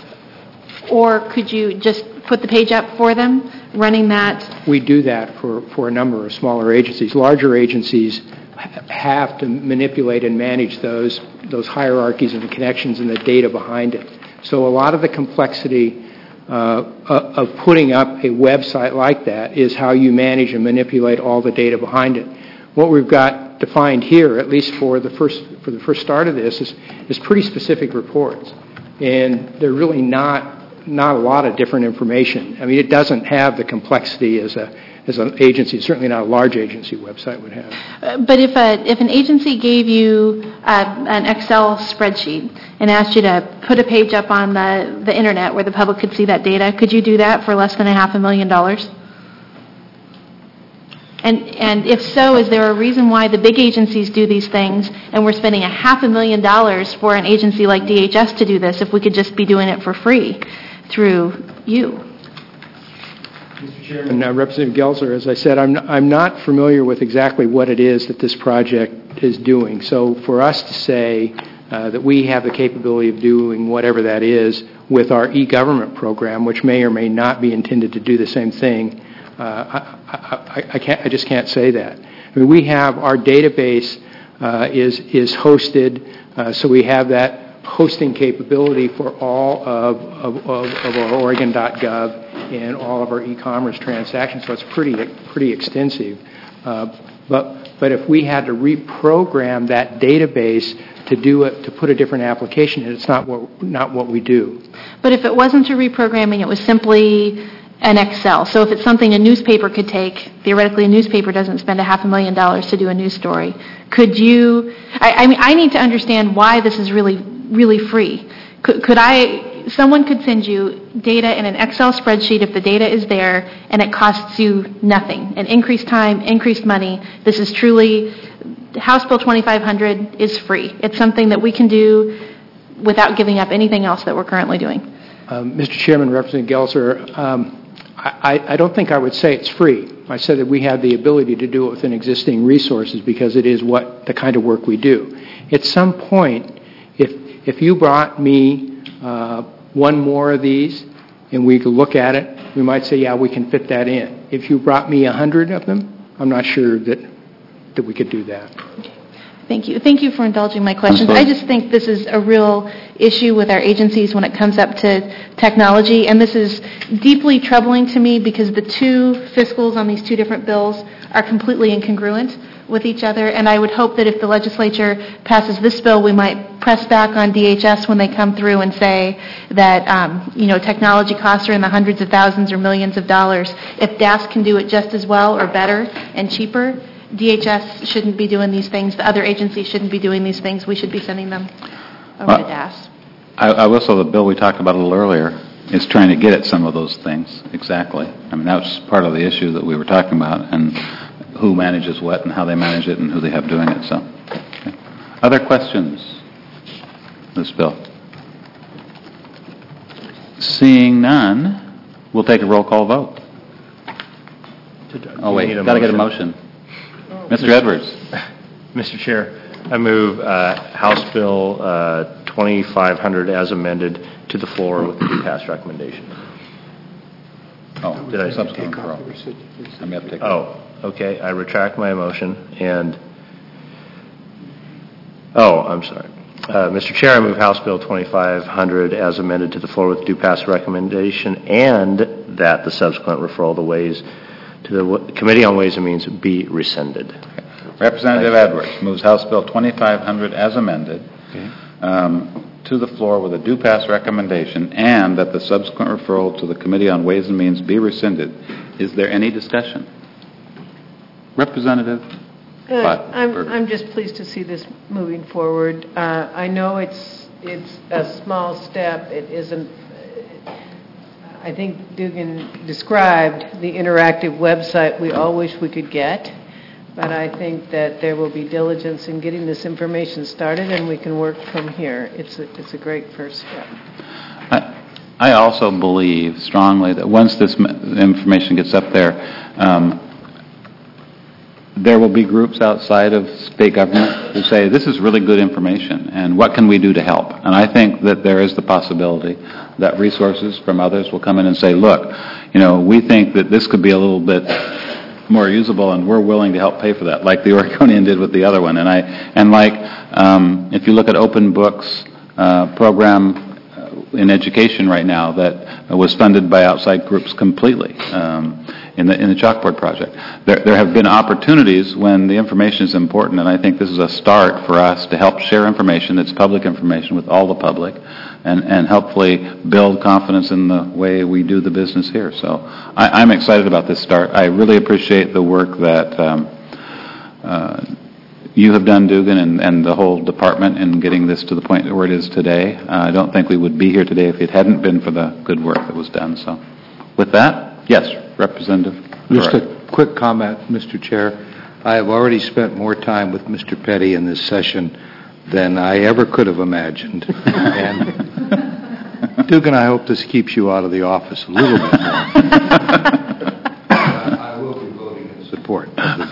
Or could you just put the page up for them, running that? We do that for, for a number of smaller agencies. Larger agencies have to manipulate and manage those those hierarchies and the connections and the data behind it. So a lot of the complexity uh, of putting up a website like that is how you manage and manipulate all the data behind it. What we've got defined here, at least for the first for the first start of this, is, is pretty specific reports, and they're really not not a lot of different information. I mean, it doesn't have the complexity as a as an agency, certainly not a large agency website would have. Uh, but if a if an agency gave you uh, an Excel spreadsheet and asked you to put a page up on the, the internet where the public could see that data, could you do that for less than a half a million dollars? And and if so, is there a reason why the big agencies do these things and we're spending a half a million dollars for an agency like D H S to do this if we could just be doing it for free through you? Mister Chairman, uh, Representative Gelser, as I said, I'm I'm not familiar with exactly what it is that this project is doing. So for us to say uh, that we have the capability of doing whatever that is with our e-government program, which may or may not be intended to do the same thing, uh, I, I, I can't. I just can't say that. I mean, we have our database uh, is is hosted, uh, so we have that hosting capability for all of, of, of, of our Oregon dot gov and all of our e-commerce transactions, so it's pretty pretty extensive. Uh, but but if we had to reprogram that database to do it, to put a different application in, it's not what not what we do. But if it wasn't a reprogramming, it was simply an Excel. So if it's something a newspaper could take, theoretically a newspaper doesn't spend a half a million dollars to do a news story. Could you, I, I mean, I need to understand why this is really, really free. Could, could I, someone could send you data in an Excel spreadsheet if the data is there and it costs you nothing. And increased time, increased money. This is truly, House Bill twenty-five hundred is free. It's something that we can do without giving up anything else that we're currently doing. Um, Mister Chairman, Representative Gelser, um, I, I don't think I would say it's free. I said that we have the ability to do it within existing resources because it is what the kind of work we do. At some point, if if you brought me uh, one more of these and we could look at it, we might say, yeah, we can fit that in. If you brought me a hundred of them, I'm not sure that that we could do that. Thank you. Thank you for indulging my questions. Absolutely. I just think this is a real issue with our agencies when it comes up to technology, and this is deeply troubling to me because the two fiscals on these two different bills are completely incongruent with each other, and I would hope that if the legislature passes this bill, we might press back on D H S when they come through and say that, um, you know, technology costs are in the hundreds of thousands or millions of dollars. If D A S can do it just as well or better and cheaper, D H S shouldn't be doing these things. The other agencies shouldn't be doing these things. We should be sending them over well, to D A S. I, I will say the bill we talked about a little earlier is trying to get at some of those things, exactly. I mean, that was part of the issue that we were talking about, and who manages what and how they manage it and who they have doing it. So, okay. Other questions? This bill. Seeing none, we'll take a roll call vote. Oh, wait, got to get a motion. Mister Edwards. Mister Chair, I move uh, House Bill uh, twenty-five hundred as amended to the floor with the due pass recommendation. Oh, did I subsequent referral? I may have to take Oh, okay. I retract my motion and. Oh, I'm sorry. Uh, Mister Chair, I move House Bill twenty-five hundred as amended to the floor with due pass recommendation, and that the subsequent referral of the ways to the w- Committee on Ways and Means be rescinded. Okay. Representative Edwards moves House Bill twenty-five hundred as amended okay. um, to the floor with a due pass recommendation, and that the subsequent referral to the Committee on Ways and Means be rescinded. Is there any discussion? Representative Uh, I'm, I'm just pleased to see this moving forward. Uh, I know it's it's a small step. It isn't. I think Dugan described the interactive website we all wish we could get, but I think that there will be diligence in getting this information started, and we can work from here. It's a, it's a great first step. I, I also believe strongly that once this information gets up there, um, there will be groups outside of state government who say, this is really good information, and what can we do to help? And I think that there is the possibility that resources from others will come in and say, look, you know, we think that this could be a little bit more usable, and we're willing to help pay for that, like the Oregonian did with the other one. And I and like, um, if you look at Open Books uh, program in education right now that was funded by outside groups completely. Um, in the in the Chalkboard Project. There, there have been opportunities when the information is important, and I think this is a start for us to help share information that's public information with all the public, and, and hopefully build confidence in the way we do the business here. So I, I'm excited about this start. I really appreciate the work that um, uh, you have done, Dugan, and, and the whole department in getting this to the point where it is today. Uh, I don't think we would be here today if it hadn't been for the good work that was done. So with that, yes, Representative. Just Correct. a quick comment, Mister Chair. I have already spent more time with Mister Petty in this session than I ever could have imagined. And Dugan, I hope this keeps you out of the office a little bit more. I will be voting in support of the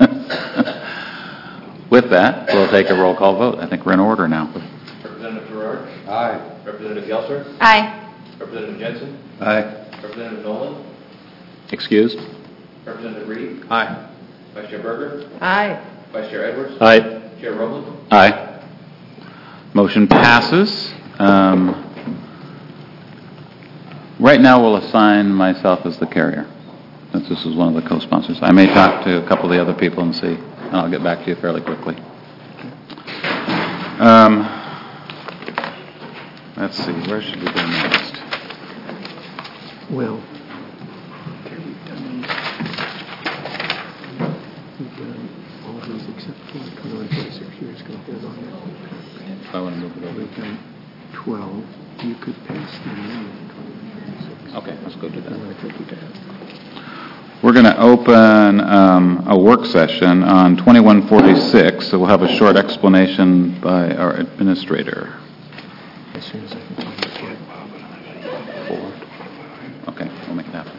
bill. With that, we'll take a roll call vote. I think we're in order now. Representative Gerard? Aye. Representative Gelser? Aye. Representative Jensen? Aye. Representative Nolan? Excused? Representative Reed? Aye. Vice Chair Berger? Aye. Vice Chair Edwards? Aye. Chair Rowland? Aye. Motion passes. Um, right now, we'll assign myself as the carrier, since this is one of the co-sponsors. I may talk to a couple of the other people and see, and I'll get back to you fairly quickly. Um, let's see, where should we go next? Well, okay, we've done these. We've done all of these except for twenty-one forty-six years ago. Hold on there. If I want to move it over. We've done twelve. You could pass the nine twenty-one forty-six. Okay, let's go do that. I'm going to take you back. We're going to open um, a work session on twenty-one forty-six, so we'll have a short explanation by our administrator. As soon as I can find the kid. Four. Okay, we'll make it happen.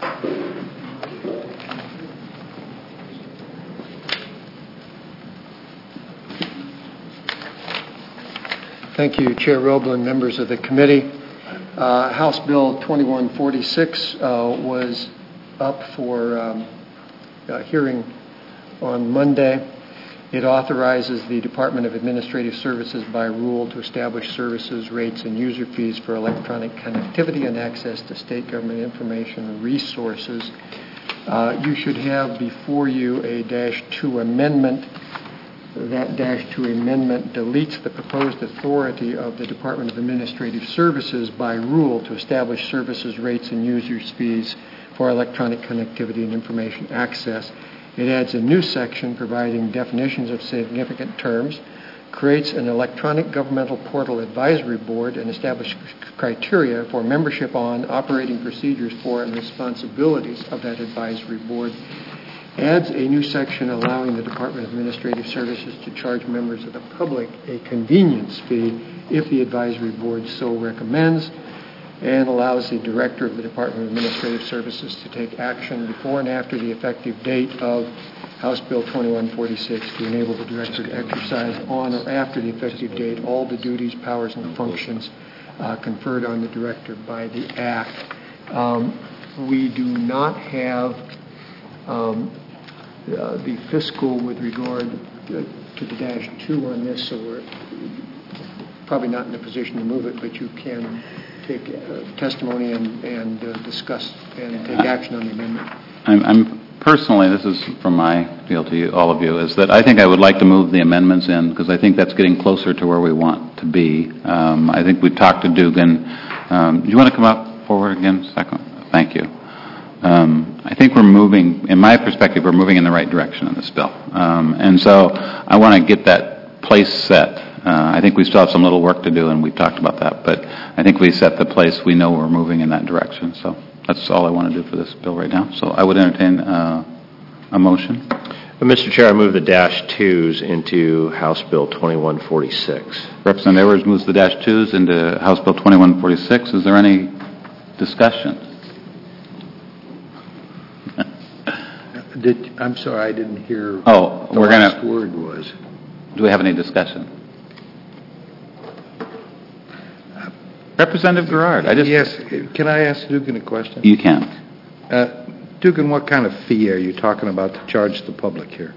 Thank you, Chair Roblin, members of the committee. Uh, House Bill twenty-one forty-six uh, was up for um, uh, hearing on Monday. It authorizes the Department of Administrative Services by rule to establish services, rates, and user fees for electronic connectivity and access to state government information resources. Uh, you should have before you a dash two amendment. That dash two amendment deletes the proposed authority of the Department of Administrative Services by rule to establish services, rates, and users fees for electronic connectivity and information access. It adds a new section providing definitions of significant terms, creates an electronic governmental portal advisory board, and establishes criteria for membership on, operating procedures for, and responsibilities of that advisory board. Adds a new section allowing the Department of Administrative Services to charge members of the public a convenience fee if the advisory board so recommends, and allows the Director of the Department of Administrative Services to take action before and after the effective date of House Bill twenty-one forty-six to enable the Director to exercise on or after the effective date all the duties, powers, and functions uh, conferred on the Director by the Act. Um, we do not have um, uh, the fiscal with regard uh, to the dash two on this, so we're probably not in a position to move it, but you can take uh, testimony and, and uh, discuss and take action on the amendment. I'm, I'm personally, this is from my appeal to you, all of you, is that I think I would like to move the amendments in because I think that's getting closer to where we want to be. Um, I think we talked to Dugan. Um, do you want to come up forward again? Second. Thank you. Um, I think we're moving, in my perspective, we're moving in the right direction in this bill. Um, and so I want to get that place set. Uh, I think we still have some little work to do, and we've talked about that. But I think we set the place. We know we're moving in that direction. So that's all I want to do for this bill right now. So I would entertain uh, a motion. But Mister Chair, I move the dash twos into House Bill twenty-one forty-six. Representative Edwards moves the dash twos into House Bill twenty-one forty-six. Is there any discussion? Did, I'm sorry, I didn't hear oh, the we're last gonna, word was. Do we have any discussion? Representative Garrard, I just... Yes, can I ask Dugan a question? You can. Uh, Dugan, what kind of fee are you talking about to charge the public here?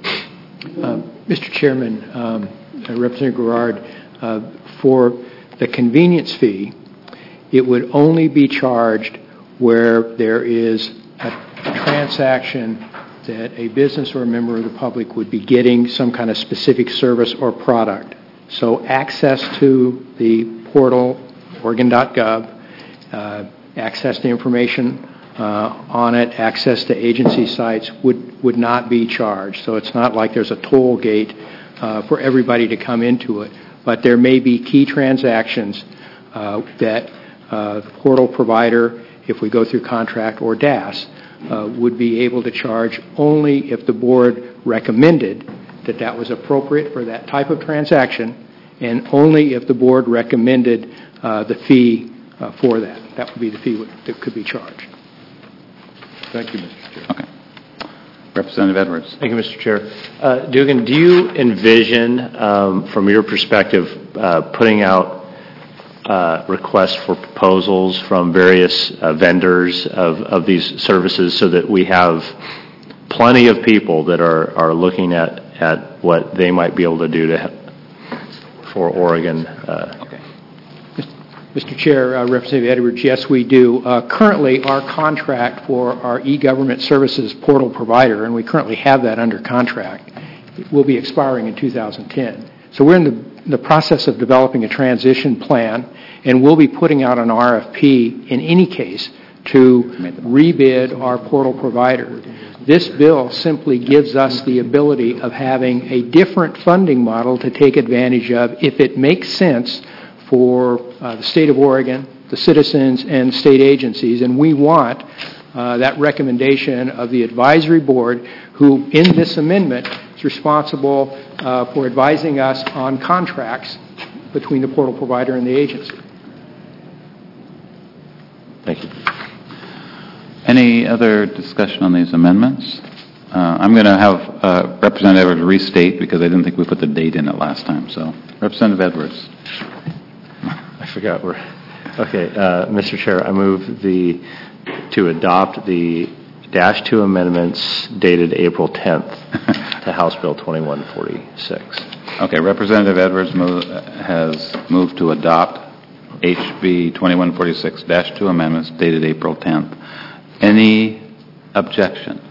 Uh, Mister Chairman, um, uh, Representative Garrard, uh, for the convenience fee, it would only be charged where there is a, a transaction that a business or a member of the public would be getting some kind of specific service or product. So access to the portal, Oregon dot gov, uh, access to information uh, on it, access to agency sites would, would not be charged. So it's not like there's a toll gate uh, for everybody to come into it. But there may be key transactions uh, that uh, the portal provider, if we go through contract or D A S, Uh, would be able to charge only if the board recommended that that was appropriate for that type of transaction, and only if the board recommended uh, the fee uh, for that. That would be the fee that could be charged. Thank you, Mister Chair. Okay. Representative Edwards. Thank you, Mister Chair. Uh, Dugan, do you envision, um, from your perspective, uh, putting out Uh, requests for proposals from various uh, vendors of, of these services so that we have plenty of people that are, are looking at, at what they might be able to do to for Oregon? Uh, okay. Mister Chair, uh, Representative Edwards, yes, we do. Uh, currently, our contract for our e-government services portal provider, and we currently have that under contract, will be expiring in two thousand ten. So we're in the the process of developing a transition plan, and we'll be putting out an R F P in any case to rebid our portal provider. This bill simply gives us the ability of having a different funding model to take advantage of if it makes sense for uh, the state of Oregon, the citizens, and state agencies, and we want uh, that recommendation of the advisory board, who in this amendment is responsible uh, for advising us on contracts between the portal provider and the agency. Thank you. Any other discussion on these amendments? Uh, I'm going to have uh, Representative Edwards restate because I didn't think we put the date in it last time. So, Representative Edwards. I forgot where. Okay, uh, Mister Chair, I move the to adopt the dash two amendments dated April tenth to House Bill twenty-one forty-six. Okay, Representative Edwards mo- has moved to adopt H B twenty-one forty-six dash two amendments dated April tenth. Any objection?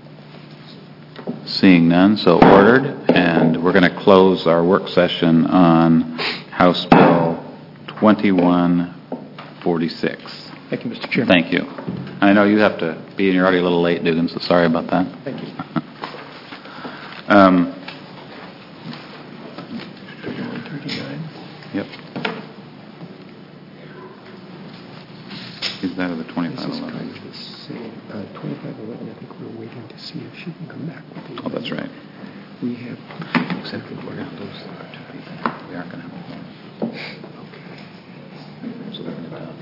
Seeing none, so ordered, and we're going to close our work session on House Bill twenty-one forty-six. Thank you, Mister Chairman. Thank you. I know you have to be, and you're already a little late, Dugan, so sorry about that. Thank you. um, Yep. Is that or the twenty-five This is eleven? kind of the same. Uh, twenty-five eleven, I think we're waiting to see if she can come back with the... Oh, that's right. We have... Except we're going to lose the two people. We aren't going to have a vote. Okay. So they're going to adopt.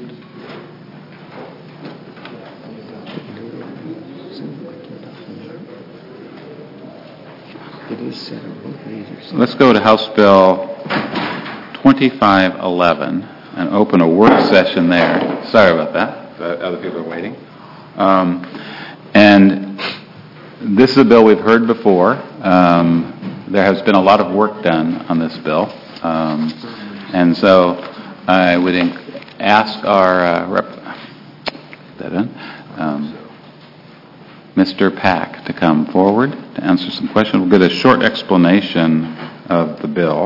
It is set on both ways. Let's go to House Bill twenty-five eleven and open a work session there. Sorry about that. The other people are waiting. Um, and this is a bill we've heard before. Um, there has been a lot of work done on this bill. Um, and so I would inc- ask our uh, rep... That in? Um, Mister Pack to come forward to answer some questions. We'll get a short explanation of the bill.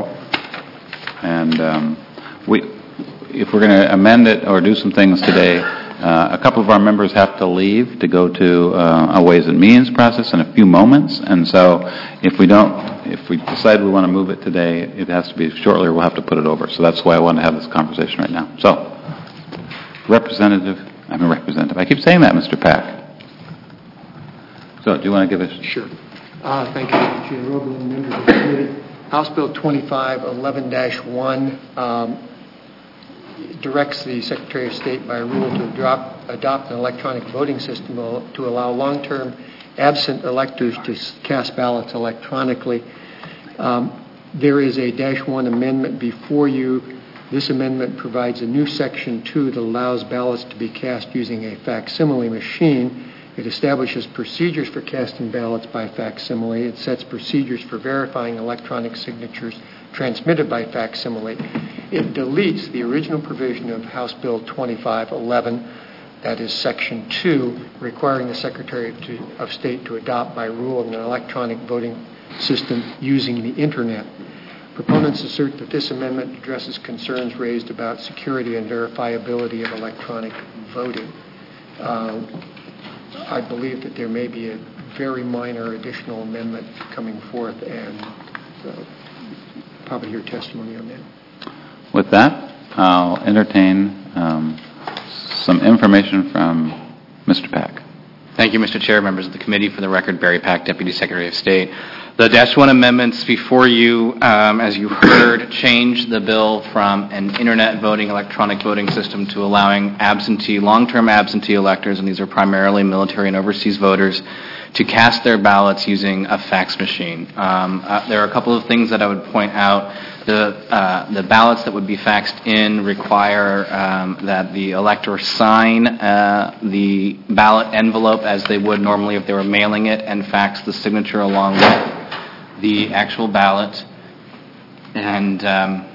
And um, we, if we're going to amend it or do some things today, uh, a couple of our members have to leave to go to uh, a Ways and Means process in a few moments. And so if we don't, if we decide we want to move it today, it has to be shortly or we'll have to put it over. So that's why I want to have this conversation right now. So, Representative, I'm a representative. I keep saying that, Mister Pack. So, do you want to give us... Sure. Uh, thank you, Mister Chair. Roblin, members of the committee. House Bill twenty-five eleven dash one um, directs the Secretary of State by rule to adopt, adopt an electronic voting system to allow long-term absent electors to cast ballots electronically. Um, there is a dash one amendment before you. This amendment provides a new section two that allows ballots to be cast using a facsimile machine. It establishes procedures for casting ballots by facsimile. It sets procedures for verifying electronic signatures transmitted by facsimile. It deletes the original provision of House Bill twenty-five eleven, that is Section two, requiring the Secretary to, of State to adopt by rule an electronic voting system using the Internet. Proponents assert that this amendment addresses concerns raised about security and verifiability of electronic voting. Uh, I believe that there may be a very minor additional amendment coming forth, and uh, probably hear testimony on that. With that, I'll entertain um, some information from Mister Pack. Thank you, Mister Chair, members of the committee. For the record, Barry Pack, Deputy Secretary of State. The Dash one amendments before you, um, as you heard, change the bill from an internet voting, electronic voting system to allowing absentee, long-term absentee electors, and these are primarily military and overseas voters, to cast their ballots using a fax machine. Um, uh, there are a couple of things that I would point out. The, uh, the ballots that would be faxed in require um, that the elector sign uh, the ballot envelope as they would normally if they were mailing it, and fax the signature along with the actual ballot. And um,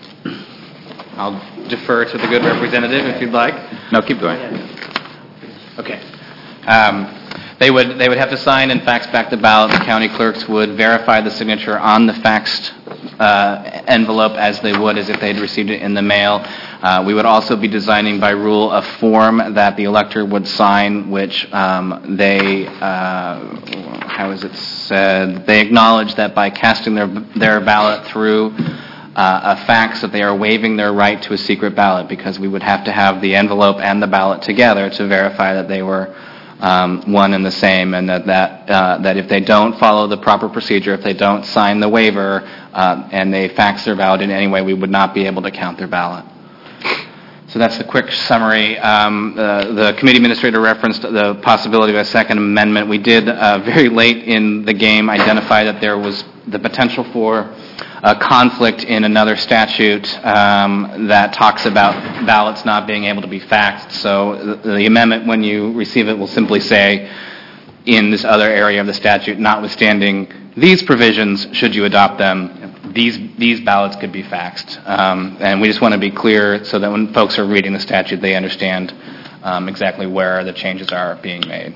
I'll defer to the good representative if you'd like. No, keep going. Okay. Um, They would they would have to sign and fax back the ballot. The county clerks would verify the signature on the faxed uh, envelope as they would as if they had received it in the mail. Uh, we would also be designing by rule a form that the elector would sign, which um, they, uh, how is it said, they acknowledge that by casting their their ballot through uh, a fax that they are waiving their right to a secret ballot, because we would have to have the envelope and the ballot together to verify that they were Um, one and the same, and that that, uh, that if they don't follow the proper procedure, if they don't sign the waiver, uh, and they fax their ballot in any way, we would not be able to count their ballot. So that's the quick summary. Um, uh, the committee administrator referenced the possibility of a second amendment. We did, uh, very late in the game, identify that there was the potential for a conflict in another statute um, that talks about ballots not being able to be faxed. So the, the amendment, when you receive it, will simply say in this other area of the statute, notwithstanding these provisions, should you adopt them, these these ballots could be faxed. Um, and we just want to be clear so that when folks are reading the statute, they understand um, exactly where the changes are being made.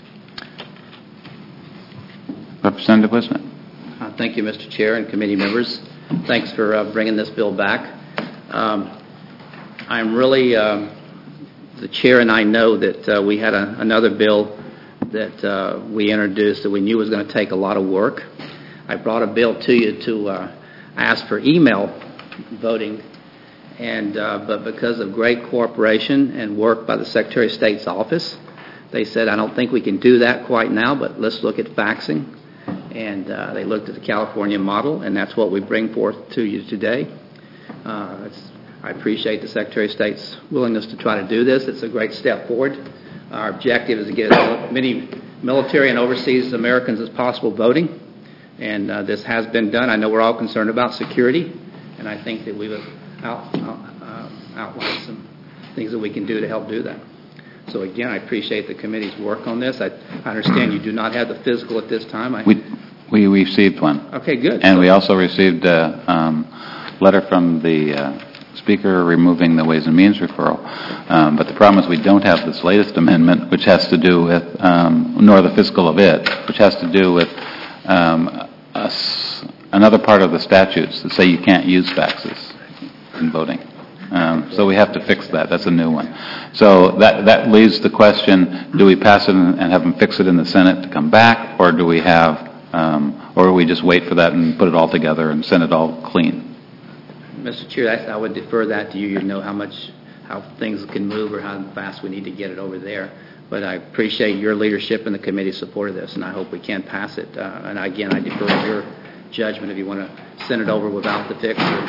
Representative Wisman. Uh, thank you, Mister Chair and committee members. Thanks for uh, bringing this bill back. Um, I'm really, um, the chair and I know that uh, we had a, another bill that uh, we introduced that we knew was going to take a lot of work. I brought a bill to you to uh, ask for email voting, and uh, but because of great cooperation and work by the Secretary of State's office, they said, I don't think we can do that quite now, but let's look at faxing. And uh, they looked at the California model, and that's what we bring forth to you today. Uh, it's, I appreciate the Secretary of State's willingness to try to do this. It's a great step forward. Our objective is to get as many military and overseas Americans as possible voting, and uh, this has been done. I know we're all concerned about security, and I think that we've out, out, uh, outlined some things that we can do to help do that. So again, I appreciate the committee's work on this. I, I understand you do not have the physical at this time. I, we we received one. Okay, good. And we also received a um, letter from the uh, Speaker removing the Ways and Means referral. Um, but the problem is we don't have this latest amendment, which has to do with, um, nor the physical of it, which has to do with um, a, another part of the statutes that say you can't use faxes in voting. Um, so we have to fix that. That's a new one. So that that leaves the question: do we pass it and have them fix it in the Senate to come back, or do we have, um, or do we just wait for that and put it all together and send it all clean? Mister Chair, I, I would defer that to you. You know how much, how things can move or how fast we need to get it over there. But I appreciate your leadership and the committee's support of this, and I hope we can pass it. Uh, and again, I defer to your judgment if you want to send it over without the fix. Or,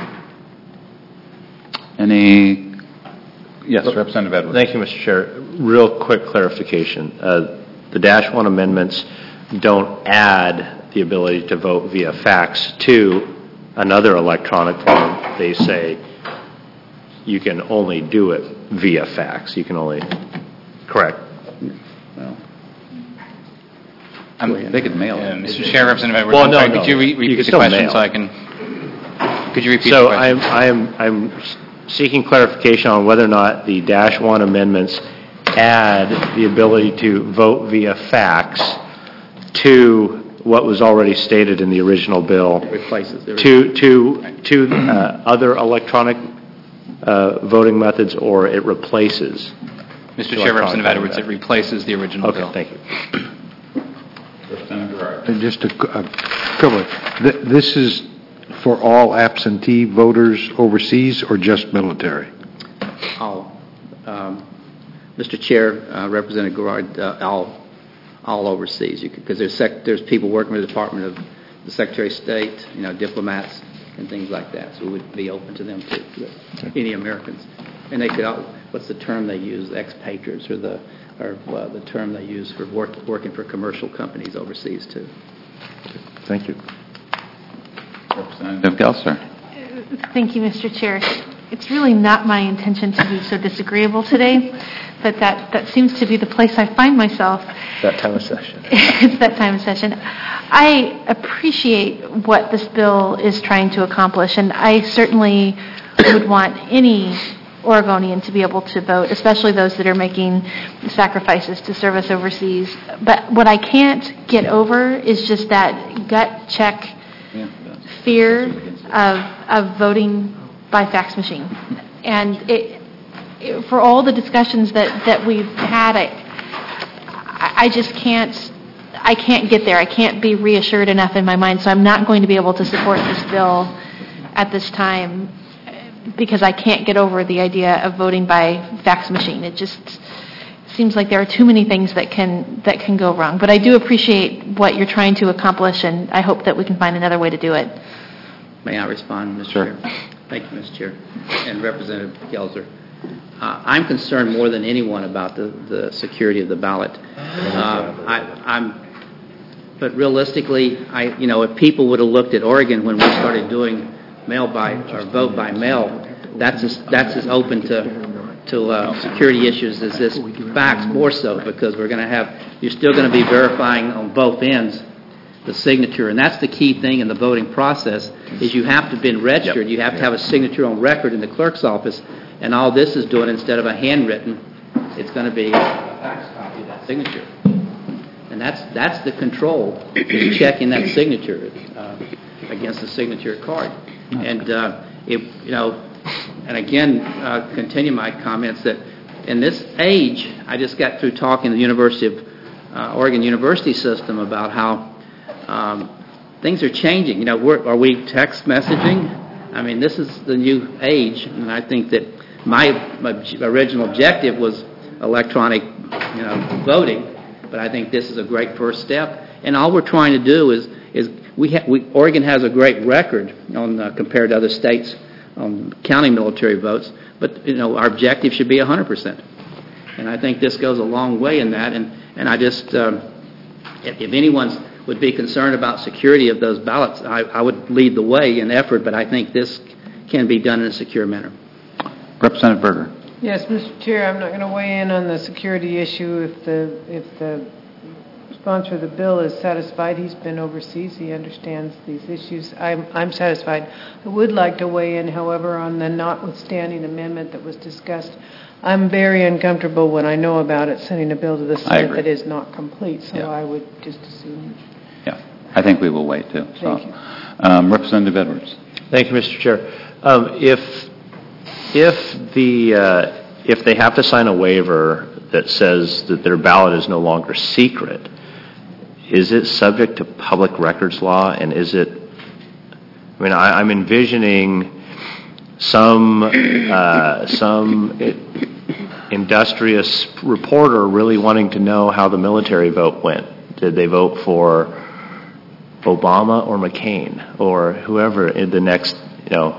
Any? Yes, Representative Edwards. Thank you, Mister Chair. Real quick clarification. Uh, the Dash one amendments don't add the ability to vote via fax to another electronic form. They say you can only do it via fax. You can only, correct? Well, I'm, they could mail Yeah, it. Mister Chair, Representative Edwards, Well, I'm no, sorry, no. could you re- repeat You can the still question mail. so I can, could you repeat So the question? I'm, I'm, I'm seeking clarification on whether or not the Dash one amendments add the ability to vote via fax to what was already stated in the original bill. it replaces. It To, to, to uh, other electronic uh, voting methods, or it replaces? Mister Chair, Representative Edwards, it replaces the original Okay, bill. thank you. Representative Gerard. Uh, Just a c- a couple of, th- this is for all absentee voters overseas or just military? all. Um, Mister Chair, uh, Representative Gerard, uh, all, all overseas, because there's sec- there's people working with the Department of the Secretary of State, you know, diplomats and things like that. So we would be open to them too, any Americans, and they could. All, what's the term they use? Expatriates, or the or uh, the term they use for work, working for commercial companies overseas too. Thank you. Representative Gelser. Thank you, Mister Chair. It's really not my intention to be so disagreeable today, but that, that seems to be the place I find myself. That time of session. It's that time of session. I appreciate what this bill is trying to accomplish, and I certainly would want any Oregonian to be able to vote, especially those that are making sacrifices to service overseas. But what I can't get over is just that gut check fear of of voting by fax machine. And it, it, for all the discussions that, that we've had, I, I just can't, I can't get there. I can't be reassured enough in my mind, so I'm not going to be able to support this bill at this time because I can't get over the idea of voting by fax machine. It just seems like there are too many things that can that can go wrong. But I do appreciate what you're trying to accomplish, and I hope that we can find another way to do it. May I respond, Mister Sure. Chair? Thank you, Mister Chair. And Representative Gelser. Uh, I'm concerned more than anyone about the, the security of the ballot. Uh, I, I'm, but realistically, I, you know, if people would have looked at Oregon when we started doing mail by or vote by mail, that's as, that's as open to to uh, security issues as this fax, more so, because we're going to have, you're still going to be verifying on both ends the signature, and that's the key thing in the voting process, is you have to have been registered, you have to have a signature on record in the clerk's office, and all this is doing, instead of a handwritten, it's going to be a fax copy of that signature. And that's that's the control, is checking that signature uh, against the signature card. And, uh, if, you know, and again, uh, continue my comments that in this age, I just got through talking to the University of uh, Oregon University system about how um, things are changing. You know, we're, are we text messaging? I mean, this is the new age, and I think that my, my original objective was electronic, you know, voting, but I think this is a great first step. And all we're trying to do is is we, ha- we Oregon has a great record on uh, compared to other states on counting military votes, but you know our objective should be one hundred percent. And I think this goes a long way in that. And and I just um, if, if anyone would be concerned about security of those ballots, I, I would lead the way in effort. But I think this can be done in a secure manner. Representative Berger. Yes, Mister Chair, I'm not going to weigh in on the security issue if the if the sponsor of the bill is satisfied. He's been overseas. He understands these issues. I'm I'm satisfied. I would like to weigh in, however, on the notwithstanding amendment that was discussed. I'm very uncomfortable when I know about it, sending a bill to the Senate that is not complete, so Yeah. I would just assume. Yeah, I think we will wait, too. So, Thank you. um, Representative Edwards. Thank you, Mister Chair. Um, If, if the, uh, if they have to sign a waiver that says that their ballot is no longer secret, is it subject to public records law, and is it, I mean, I, I'm envisioning some, uh, some industrious reporter really wanting to know how the military vote went. Did they vote for Obama or McCain or whoever in the next, you know?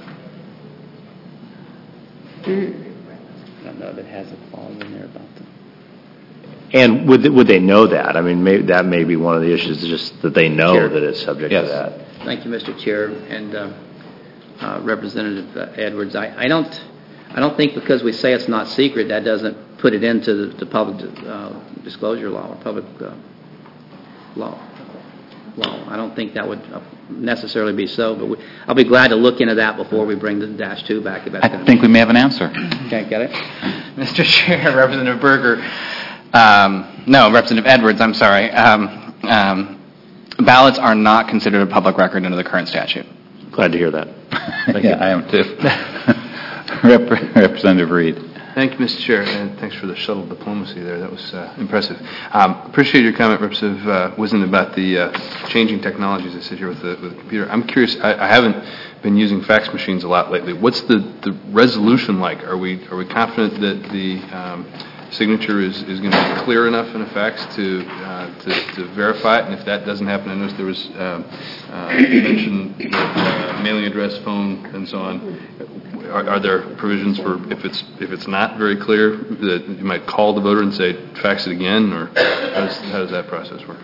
I don't know if it has a clause in there about them. And would would they know that? I mean, maybe, that may be one of the issues, just that they know Sure. that it's subject Yes. to that. Thank you, Mister Chair, and uh, uh, Representative uh, Edwards. I, I don't, I don't think because we say it's not secret that doesn't put it into the, the public uh, disclosure law or public uh, law. Law. I don't think that would necessarily be so, but we, I'll be glad to look into that before we bring the dash two back. If that's I think we may have an answer. Can't get it. Mister Chair, Representative Berger, um, no, Representative Edwards, I'm sorry. Um, um, ballots are not considered a public record under the current statute. Glad to hear that. Thank yeah, you. I am too. Rep- Representative Reed. Thank you, Mister Chair, and thanks for the shuttle diplomacy there. That was uh, impressive. Um, appreciate your comment, Representative uh, Wisden, about the uh, changing technologies I sit here with the, with the computer. I'm curious, I, I haven't been using fax machines a lot lately. What's the, the resolution like? Are we are we confident that the um, signature is, is going to be clear enough in a fax to, uh, to to verify it? And if that doesn't happen, I noticed there was uh, uh, mention that, uh, mailing address, phone, and so on. Are, are there provisions for if it's if it's not very clear that you might call the voter and say fax it again, or how does, how does that process work?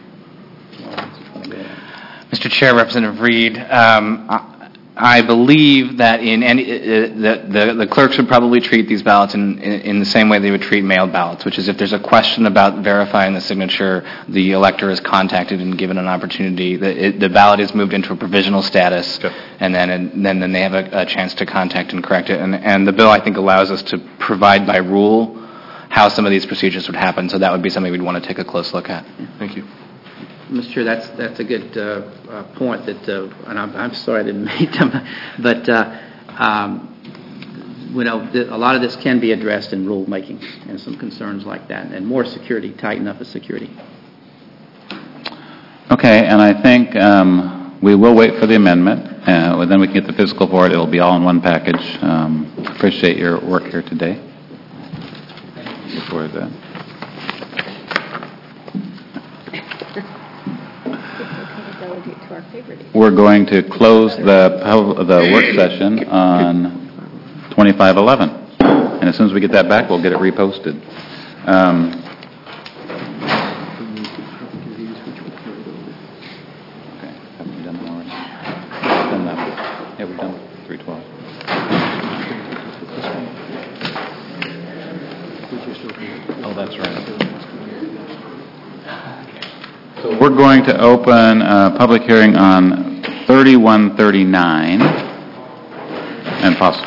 Mister Chair, Representative Reed, um, I, I believe that in any uh, the, the the clerks would probably treat these ballots in, in in the same way they would treat mailed ballots, which is if there's a question about verifying the signature, the elector is contacted and given an opportunity. The, it, the ballot is moved into a provisional status, okay. and then and then then they have a, a chance to contact and correct it. And and the bill, I think, allows us to provide by rule how some of these procedures would happen. So that would be something we'd want to take a close look at. Thank you. Mister Chair, that's that's a good uh, uh, point. That, uh, and I'm, I'm sorry I didn't make them, but uh, um, you know, the, a lot of this can be addressed in rulemaking and some concerns like that, and more security, tighten up the security. Okay, and I think um, we will wait for the amendment, uh, and then we can get the physical for it. It'll be all in one package. Um, appreciate your work here today. Before that. We're going to close the pub- the work session on twenty-five eleven, and as soon as we get that back, we'll get it reposted. Um, okay, haven't we done them already? We've done that. Yeah, we've done three twelve. Oh, that's right. So we're going to open a public hearing on thirty-one thirty-nine and possible.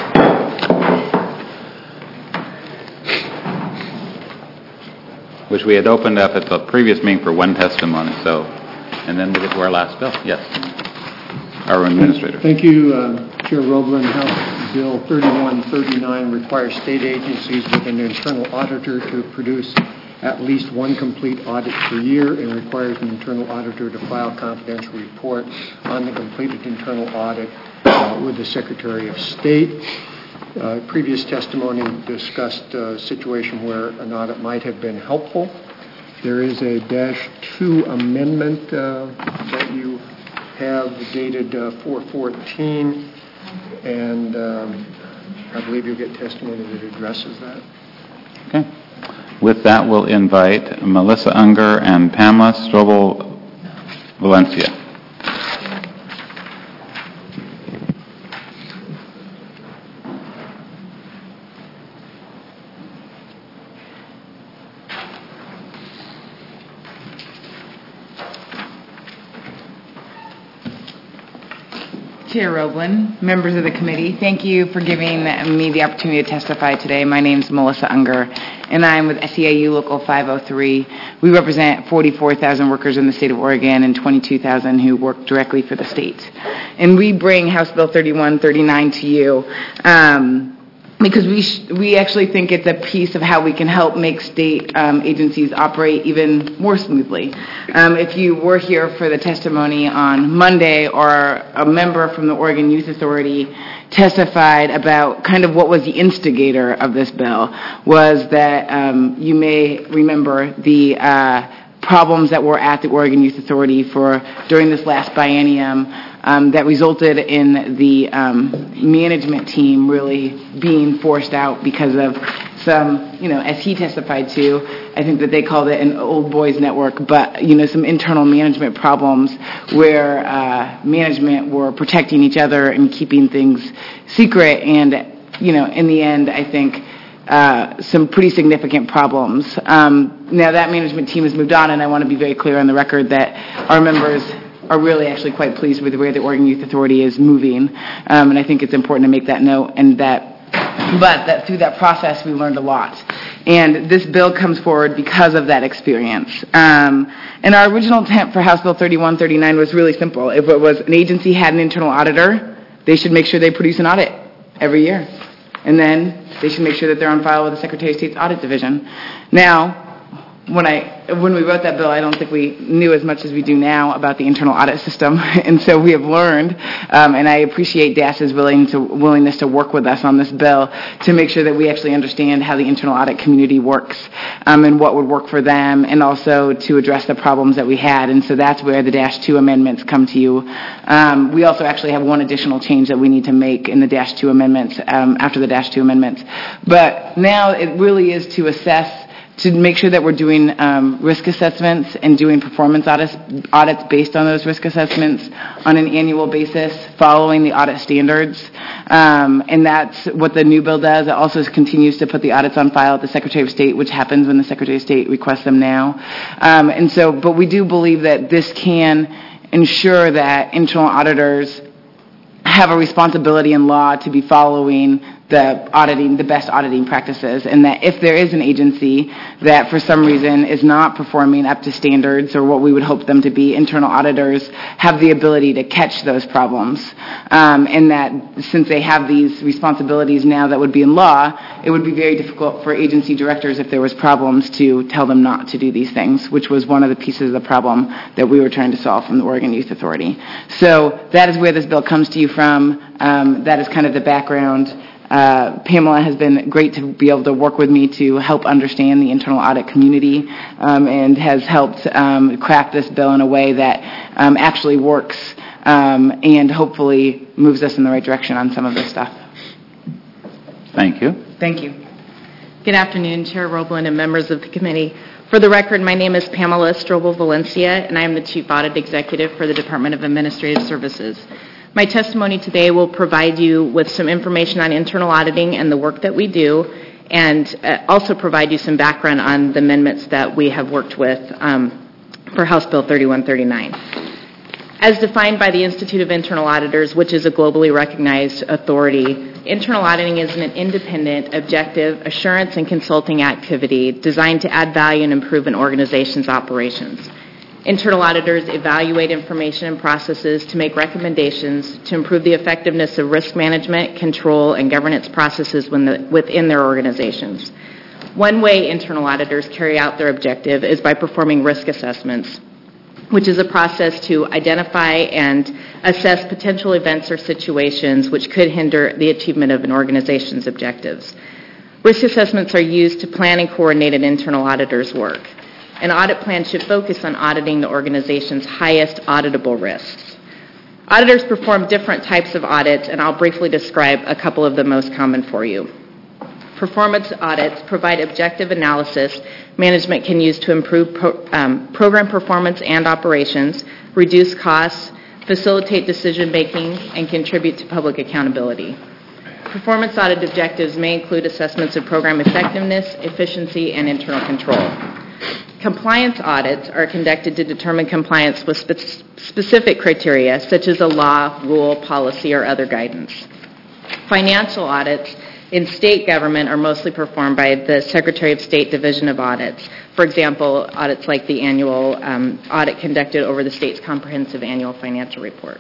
Which we had opened up at the previous meeting for one testimony, so, and then we get to our last bill. Yes. Our administrator. Thank you, uh, Chair Roblin. House Bill thirty-one thirty-nine requires state agencies with an internal auditor to produce at least one complete audit per year and requires an internal auditor to file confidential report on the completed internal audit uh, with the Secretary of State. Uh, previous testimony discussed a situation where an audit might have been helpful. There is a dash two amendment uh, that you have dated uh, four fourteen, and um, I believe you'll get testimony that addresses that. Okay. With that, we'll invite Melissa Unger and Pamela Strobel Valencia. Chair Roblin, members of the committee, thank you for giving me the opportunity to testify today. My name is Melissa Unger, and I'm with S E I U Local five oh three. We represent forty-four thousand workers in the state of Oregon and twenty-two thousand who work directly for the state. And we bring House Bill thirty-one thirty-nine to you um, because we sh- we actually think it's a piece of how we can help make state um, agencies operate even more smoothly. Um, if you were here for the testimony on Monday, or a member from the Oregon Youth Authority testified about kind of what was the instigator of this bill, was that um, you may remember the uh, problems that were at the Oregon Youth Authority for during this last biennium. Um, that resulted in the um, management team really being forced out because of some, you know, as he testified to, I think that they called it an old boys network, but, you know, some internal management problems where uh, management were protecting each other and keeping things secret. And, you know, in the end, I think uh, some pretty significant problems. Um, now, that management team has moved on, and I want to be very clear on the record that our members are really actually quite pleased with the way the Oregon Youth Authority is moving. Um, and I think it's important to make that note, and that, but that through that process we learned a lot. And this bill comes forward because of that experience. Um, and our original intent for House Bill thirty-one thirty-nine was really simple. If it was an agency had an internal auditor, they should make sure they produce an audit every year. And then they should make sure that they're on file with the Secretary of State's Audit Division. Now, When I when we wrote that bill, I don't think we knew as much as we do now about the internal audit system, and so we have learned. Um, and I appreciate DAS's willing to, willingness to work with us on this bill to make sure that we actually understand how the internal audit community works um, and what would work for them, and also to address the problems that we had. And so that's where the Dash two amendments come to you. Um, we also actually have one additional change that we need to make in the Dash two amendments um, after the Dash two amendments. But now it really is to assess. To make sure that we're doing um, risk assessments and doing performance audits, audits based on those risk assessments on an annual basis, following the audit standards. Um, and that's what the new bill does. It also continues to put the audits on file at the Secretary of State, which happens when the Secretary of State requests them now. Um, and so, but we do believe that this can ensure that internal auditors have a responsibility in law to be following the auditing, the best auditing practices, and that if there is an agency that for some reason is not performing up to standards or what we would hope them to be, internal auditors have the ability to catch those problems. Um, and that since they have these responsibilities now that would be in law, it would be very difficult for agency directors, if there was problems, to tell them not to do these things, which was one of the pieces of the problem that we were trying to solve from the Oregon Youth Authority. So that is where this bill comes to you from. Um, that is kind of the background. Uh, Pamela has been great to be able to work with me to help understand the internal audit community um, and has helped um, craft this bill in a way that um, actually works um, and hopefully moves us in the right direction on some of this stuff. Thank you. Thank you. Good afternoon, Chair Roblin and members of the committee. For the record, my name is Pamela Strobel Valencia, and I am the Chief Audit Executive for the Department of Administrative Services. My testimony today will provide you with some information on internal auditing and the work that we do, and uh, also provide you some background on the amendments that we have worked with um, for House Bill thirty-one thirty-nine. As defined by the Institute of Internal Auditors, which is a globally recognized authority, internal auditing is an independent, objective, assurance and consulting activity designed to add value and improve an organization's operations. Internal auditors evaluate information and processes to make recommendations to improve the effectiveness of risk management, control, and governance processes within their organizations. One way internal auditors carry out their objective is by performing risk assessments, which is a process to identify and assess potential events or situations which could hinder the achievement of an organization's objectives. Risk assessments are used to plan and coordinate an internal auditor's work. An audit plan should focus on auditing the organization's highest auditable risks. Auditors perform different types of audits, and I'll briefly describe a couple of the most common for you. Performance audits provide objective analysis management can use to improve pro, um, program performance and operations, reduce costs, facilitate decision-making, and contribute to public accountability. Performance audit objectives may include assessments of program effectiveness, efficiency, and internal control. Compliance audits are conducted to determine compliance with spe- specific criteria, such as a law, rule, policy, or other guidance. Financial audits in state government are mostly performed by the Secretary of State Division of Audits. For example, audits like the annual um, audit conducted over the state's comprehensive annual financial report.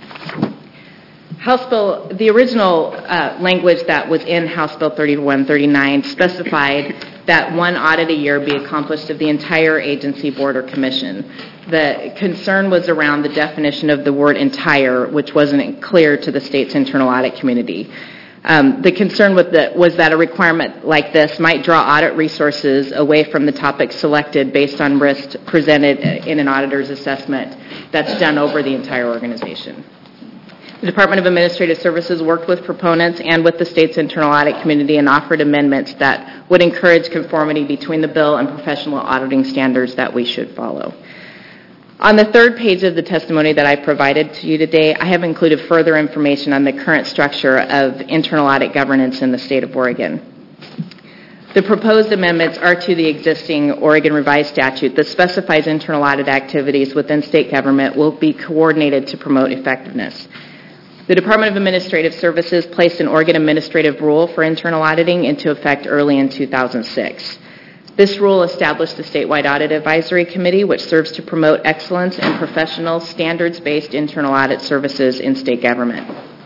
House Bill, the original uh, language that was in House Bill thirty-one thirty-nine specified that one audit a year be accomplished of the entire agency, board, or commission. The concern was around the definition of the word entire, which wasn't clear to the state's internal audit community. Um, the concern with the, was that a requirement like this might draw audit resources away from the topics selected based on risks presented in an auditor's assessment that's done over the entire organization. The Department of Administrative Services worked with proponents and with the state's internal audit community and offered amendments that would encourage conformity between the bill and professional auditing standards that we should follow. On the third page of the testimony that I provided to you today, I have included further information on the current structure of internal audit governance in the state of Oregon. The proposed amendments are to the existing Oregon revised statute that specifies internal audit activities within state government will be coordinated to promote effectiveness. The Department of Administrative Services placed an Oregon administrative rule for internal auditing into effect early in two thousand six. This rule established the Statewide Audit Advisory Committee, which serves to promote excellence and professional, standards-based internal audit services in state government.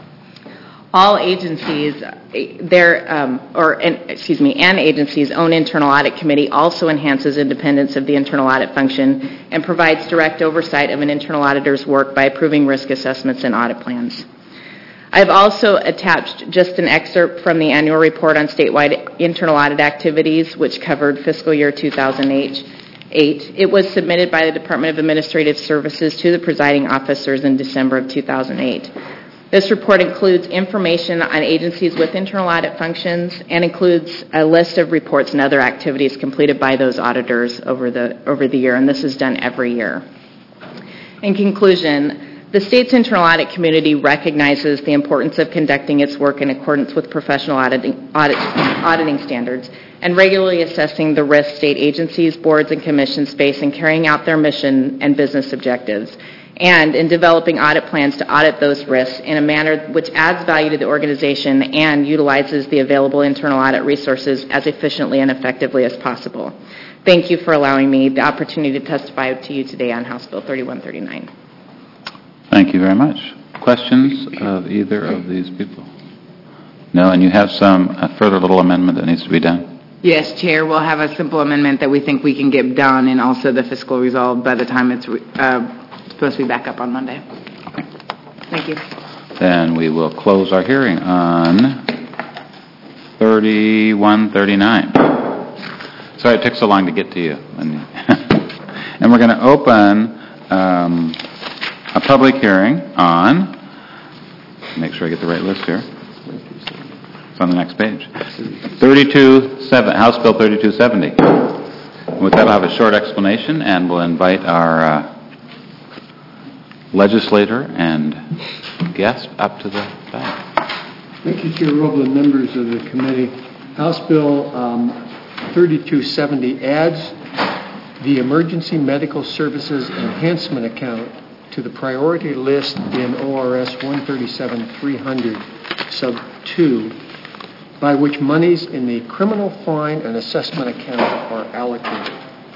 All agencies, their, um, or an, excuse me, an agency's own internal audit committee also enhances independence of the internal audit function and provides direct oversight of an internal auditor's work by approving risk assessments and audit plans. I've also attached just an excerpt from the annual report on statewide internal audit activities, which covered fiscal year two thousand eight. It was submitted by the Department of Administrative Services to the presiding officers in December of two thousand eight. This report includes information on agencies with internal audit functions and includes a list of reports and other activities completed by those auditors over the, over the year, and this is done every year. In conclusion, the state's internal audit community recognizes the importance of conducting its work in accordance with professional auditing, audit, auditing standards and regularly assessing the risks state agencies, boards, and commissions face in carrying out their mission and business objectives, and in developing audit plans to audit those risks in a manner which adds value to the organization and utilizes the available internal audit resources as efficiently and effectively as possible. Thank you for allowing me the opportunity to testify to you today on House Bill thirty-one thirty-nine. Thank you very much. Questions of either of these people? No, and you have some a further little amendment that needs to be done? Yes, Chair. We'll have a simple amendment that we think we can get done, and also the fiscal resolve by the time it's uh, supposed to be back up on Monday. Okay. Thank you. Then we will close our hearing on thirty-one thirty-nine. Sorry it took so long to get to you. And we're going to open um, a public hearing on, make sure I get the right list here. It's on the next page. thirty-two seven, House Bill thirty-two seventy. With that, I'll have a short explanation, and we'll invite our uh, legislator and guest up to the back. Thank you, Chair Roblin, members of the committee. House Bill um, thirty-two seventy adds the Emergency Medical Services Enhancement Account to the priority list in O R S one thirty-seven three hundred, sub two, by which monies in the criminal fine and assessment account are allocated.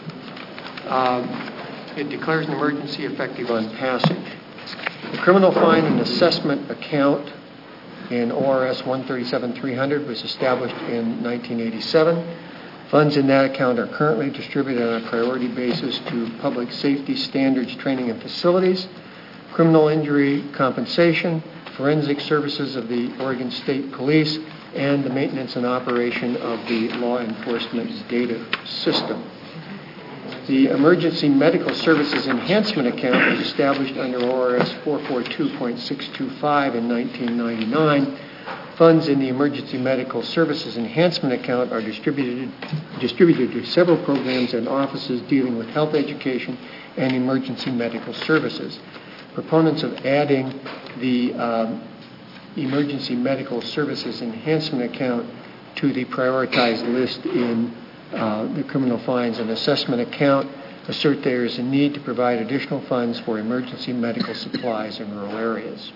Uh, it declares an emergency effective on passage. The criminal fine and assessment account in O R S one thirty-seven three hundred was established in nineteen eighty-seven. Funds in that account are currently distributed on a priority basis to public safety standards training and facilities, criminal injury compensation, forensic services of the Oregon State Police, and the maintenance and operation of the law enforcement data system. The Emergency Medical Services Enhancement Account was established under O R S four forty-two point six two five in nineteen ninety-nine. Funds in the Emergency Medical Services Enhancement Account are distributed distributed to several programs and offices dealing with health education and emergency medical services. Proponents of adding the um, Emergency Medical Services Enhancement Account to the prioritized list in uh, the Criminal Fines and Assessment Account assert there is a need to provide additional funds for emergency medical supplies in rural areas.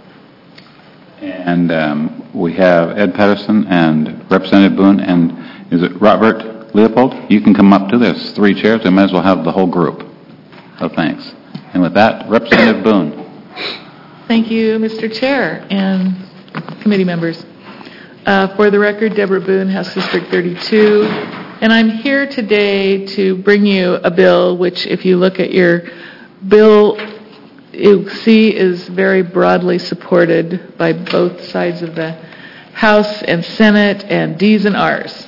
And um, we have Ed Patterson and Representative Boone, and is it Robert Leopold? You can come up to this. Three chairs. We might as well have the whole group. Oh, thanks. And with that, Representative Boone. Thank you, Mister Chair and committee members. Uh, for the record, Deborah Boone, House District thirty-two, and I'm here today to bring you a bill which, if you look at your bill, you see is very broadly supported by both sides of the House and Senate and D's and R's.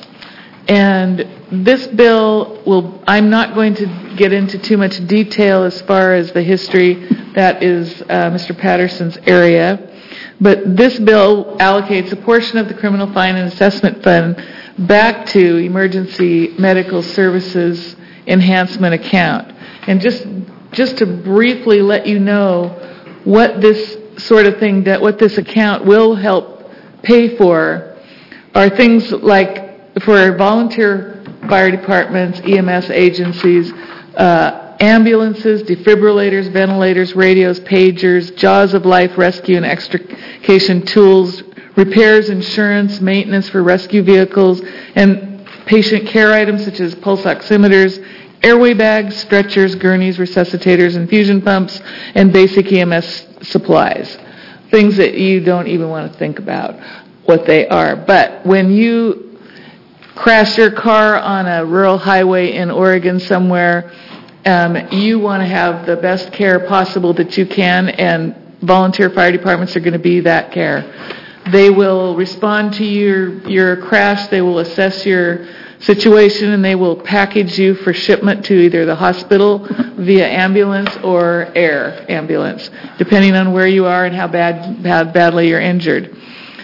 And this bill will, I'm not going to get into too much detail as far as the history. That is uh, Mister Patterson's area. But this bill allocates a portion of the Criminal Fine and Assessment Fund back to Emergency Medical Services Enhancement Account. And just just to briefly let you know what this sort of thing, that what this account will help pay for are things like for volunteer fire departments, E M S agencies, uh, ambulances, defibrillators, ventilators, radios, pagers, Jaws of Life rescue and extrication tools, repairs, insurance, maintenance for rescue vehicles, and patient care items such as pulse oximeters, airway bags, stretchers, gurneys, resuscitators, infusion pumps, and basic E M S supplies. Things that you don't even want to think about what they are. But when you crash your car on a rural highway in Oregon somewhere, um, you want to have the best care possible that you can, and volunteer fire departments are going to be that care. They will respond to your, your crash, they will assess your situation, and they will package you for shipment to either the hospital via ambulance or air ambulance, depending on where you are and how bad, how badly you're injured.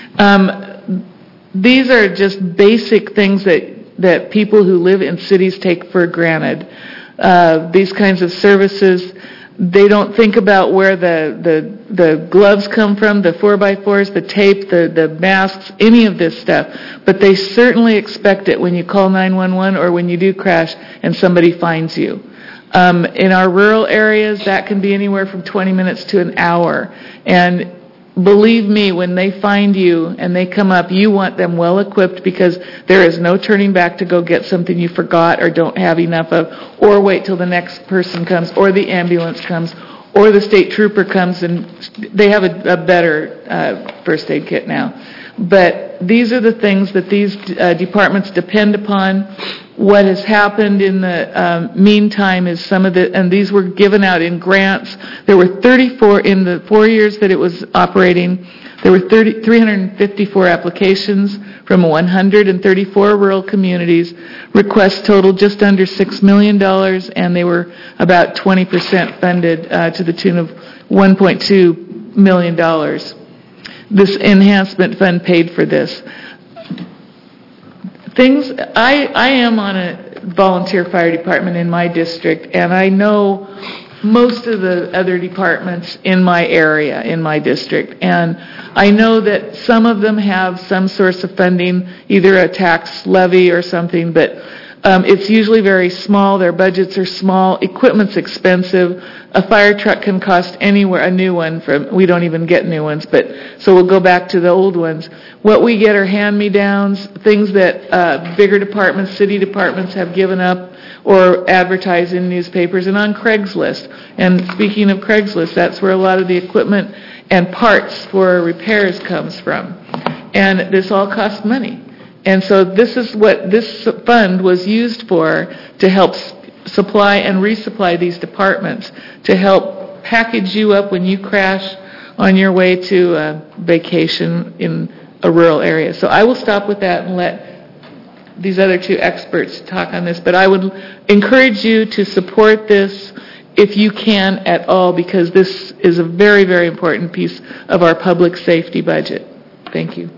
Um, these are just basic things that, that people who live in cities take for granted. Uh, these kinds of services, they don't think about where the, the, the gloves come from, the four by fours, the tape, the, the masks, any of this stuff. But they certainly expect it when you call nine one one or when you do crash and somebody finds you. Um, in our rural areas, that can be anywhere from twenty minutes to an hour. And believe me, when they find you and they come up, you want them well equipped, because there is no turning back to go get something you forgot or don't have enough of, or wait till the next person comes, or the ambulance comes, or the state trooper comes, and they have a, a better uh, first aid kit now. But these are the things that these uh, departments depend upon. What has happened in the um, meantime is some of the, and these were given out in grants. There were thirty-four, in the four years that it was operating, there were thirty, three hundred fifty-four applications from one hundred thirty-four rural communities. Requests totaled just under six million dollars, and they were about twenty percent funded uh, to the tune of one point two million dollars. This enhancement fund paid for this. Things, I, I am on a volunteer fire department in my district, and I know most of the other departments in my area, in my district. And I know that some of them have some source of funding, either a tax levy or something, but um, it's usually very small. Their budgets are small. Equipment's expensive. A fire truck can cost anywhere, a new one, from, we don't even get new ones, but so we'll go back to the old ones. What we get are hand-me-downs, things that uh, bigger departments, city departments have given up or advertise in newspapers and on Craigslist. And speaking of Craigslist, that's where a lot of the equipment and parts for repairs comes from. And this all costs money. And so this is what this fund was used for, to help s- supply and resupply these departments, to help package you up when you crash on your way to a vacation in a rural area. So I will stop with that and let these other two experts talk on this, but I would encourage you to support this if you can at all, because this is a very, very important piece of our public safety budget. Thank you.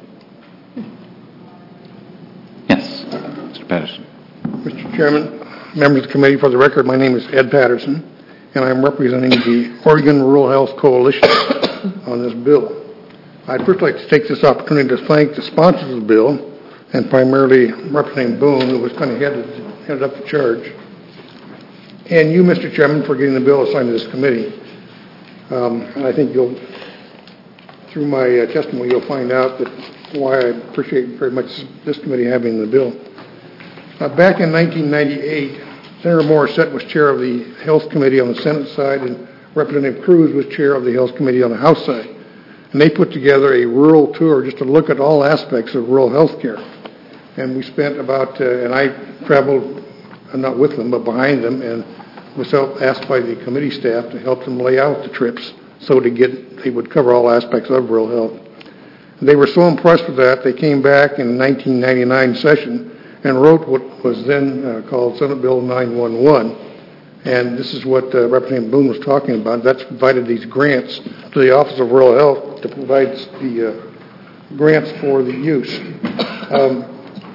Yes, Mister Patterson. Mister Chairman, members of the committee, for the record, my name is Ed Patterson, and I'm representing the Oregon Rural Health Coalition on this bill. I'd first like to take this opportunity to thank the sponsors of the bill, and primarily Representative Boone, who was kind of headed, headed up the charge, and you, Mister Chairman, for getting the bill assigned to this committee. Um, and I think you'll, through my uh, testimony, you'll find out that why I appreciate very much this committee having the bill. Uh, back in nineteen ninety-eight, Senator Morissette was chair of the Health Committee on the Senate side, and Representative Cruz was chair of the Health Committee on the House side. And they put together a rural tour just to look at all aspects of rural health care. And we spent about, uh, and I traveled, uh, not with them, but behind them, and was help, asked by the committee staff to help them lay out the trips so to get, they would cover all aspects of rural health. And they were so impressed with that, they came back in nineteen ninety-nine session and wrote what was then uh, called Senate Bill nine one one. And this is what uh, Representative Boone was talking about. That's provided these grants to the Office of Rural Health to provide the uh, grants for the use. Um,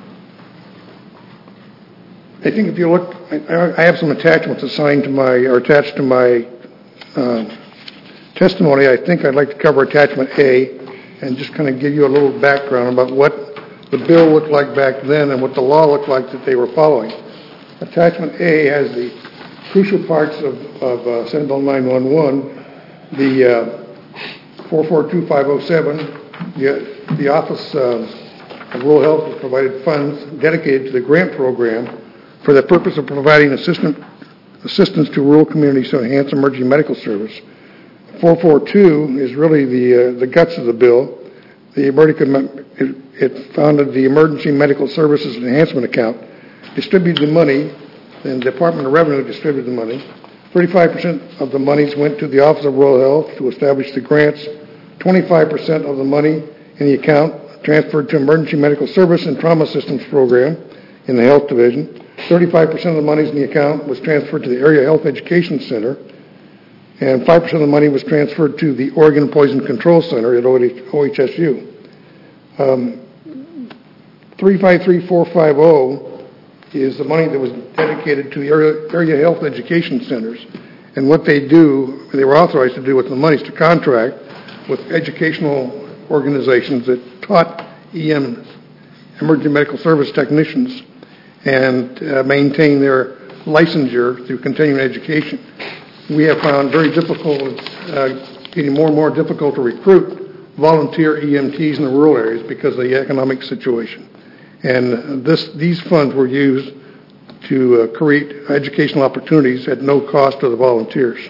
I think if you look, I, I have some attachments assigned to my, or attached to my uh, testimony. I think I'd like to cover attachment A and just kind of give you a little background about what the bill looked like back then and what the law looked like that they were following. Attachment A has the crucial parts of, of uh, Senate Bill nine one one, the uh, four four two five oh seven, the, the Office uh, of Rural Health has provided funds dedicated to the grant program for the purpose of providing assistant, assistance to rural communities to enhance emergency medical service. four four two is really the uh, the guts of the bill. The emergency, it, it founded the Emergency Medical Services Enhancement Account, distributed the money, and the Department of Revenue distributed the money. thirty-five percent of the monies went to the Office of Rural Health to establish the grants. twenty-five percent of the money in the account transferred to Emergency Medical Service and Trauma Systems Program in the Health Division. thirty-five percent of the monies in the account was transferred to the Area Health Education Center, and five percent of the money was transferred to the Oregon Poison Control Center at O H S U. Um, three five three four five zero is the money that was dedicated to the area, area health education centers. And what they do, they were authorized to do with the money is to contract with educational organizations that taught E M, emergency medical service technicians, and uh, maintain their licensure through continuing education. We have found very difficult, uh, getting more and more difficult to recruit volunteer E M Ts in the rural areas because of the economic situation. And this, these funds were used to uh, create educational opportunities at no cost to the volunteers.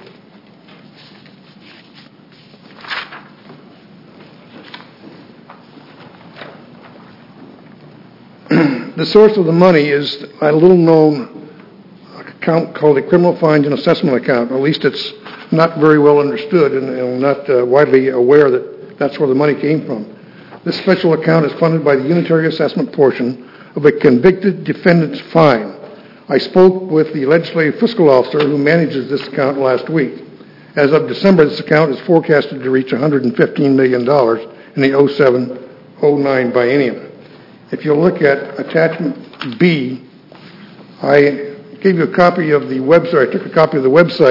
The source of the money is a little-known account called the Criminal Fines and Assessment Account. At least it's not very well understood and, and not uh, widely aware that that's where the money came from. This special account is funded by the unitary assessment portion of a convicted defendant's fine. I spoke with the legislative fiscal officer who manages this account last week. As of December, this account is forecasted to reach one hundred fifteen million dollars in the oh seven oh nine biennium. If you look at attachment B, I gave you a copy of the website. I took a copy of the website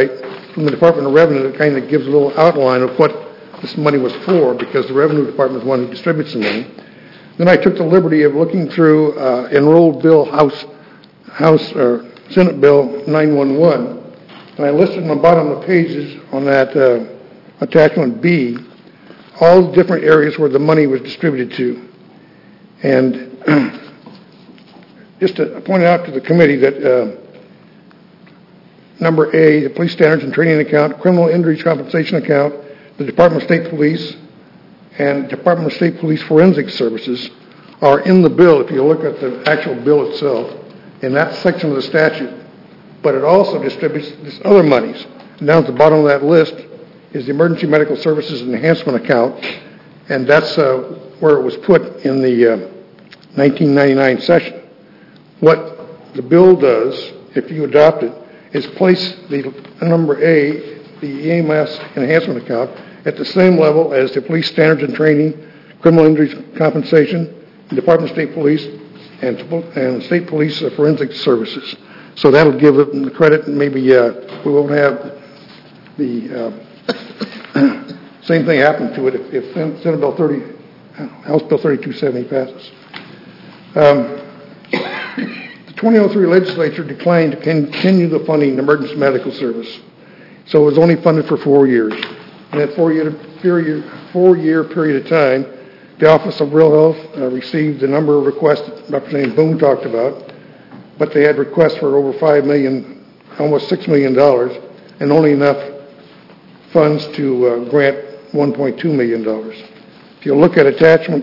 from the Department of Revenue that kind of gives a little outline of what this money was for, because the Revenue Department is one who distributes the money. Then I took the liberty of looking through uh, enrolled bill House, House or Senate Bill nine one one, and I listed on the bottom of the pages on that uh, attachment B all the different areas where the money was distributed to. And just to point out to the committee that uh, number A, the Police Standards and Training Account, Criminal Injuries Compensation Account, the Department of State Police, and Department of State Police Forensic Services are in the bill, if you look at the actual bill itself, in that section of the statute. But it also distributes this other monies. And down at the bottom of that list is the Emergency Medical Services Enhancement Account, and that's uh, where it was put in the uh, nineteen ninety-nine session. What the bill does, if you adopt it, is place the number A, the E M S Enhancement Account, at the same level as the Police Standards and Training, Criminal Injuries Compensation, Department of State Police, and, and State Police uh, Forensic Services. So that'll give it the credit, and maybe uh, we won't have the uh, same thing happen to it if, if Senate Bill thirty, House Bill thirty-two seventy passes. Um, the twenty oh three legislature declined to continue the funding of emergency medical service, so it was only funded for four years. In that four-year period, four-year period of time, the Office of Rural Health uh, received the number of requests that Representative Boone talked about, but they had requests for over five million dollars, almost six million dollars, and only enough funds to uh, grant one point two million dollars. If you look at attachment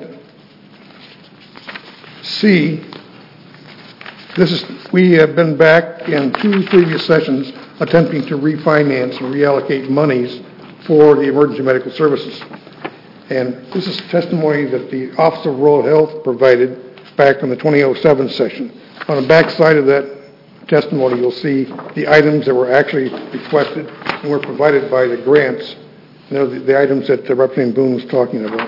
C, this is, we have been back in two previous sessions attempting to refinance and reallocate monies for the emergency medical services. And this is testimony that the Office of Rural Health provided back in the twenty oh seven session. On the back side of that testimony, you'll see the items that were actually requested and were provided by the grants. You know, the, the items that uh, Representative Boone was talking about.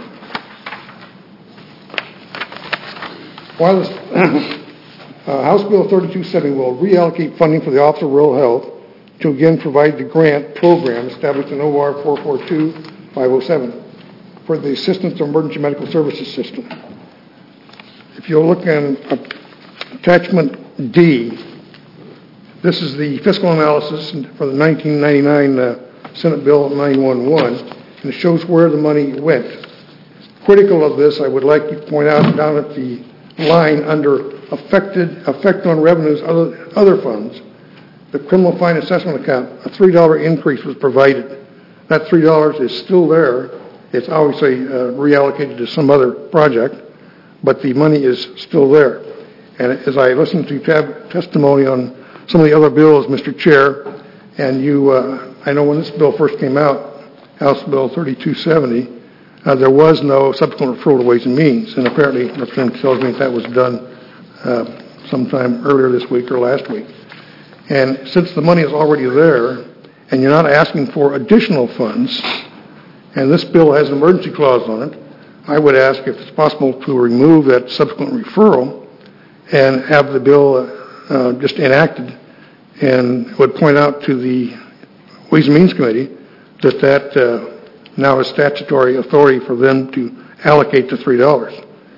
While this, uh, House Bill thirty-two seventy will reallocate funding for the Office of Rural Health to again provide the grant program established in O R four forty-two five oh seven for the Assistance to Emergency Medical Services System. If you'll look at attachment D, this is the fiscal analysis for the nineteen ninety-nine uh, Senate Bill nine one one, and it shows where the money went. Critical of this, I would like to point out down at the line under affected effect on revenues other, other funds, the Criminal Fine Assessment Account, a three dollar increase was provided. That three dollars is still there. It's obviously uh, reallocated to some other project, but the money is still there. And as I listened to tab- testimony on some of the other bills, Mister Chair, and you, uh, I know when this bill first came out, House Bill thirty-two seventy, uh, there was no subsequent referral to Ways and Means, and apparently Representative tells me that was done uh, sometime earlier this week or last week. And since the money is already there, and you're not asking for additional funds, and this bill has an emergency clause on it, I would ask if it's possible to remove that subsequent referral and have the bill uh, uh, just enacted, and would point out to the Ways and Means Committee that that uh, now is statutory authority for them to allocate the three dollars.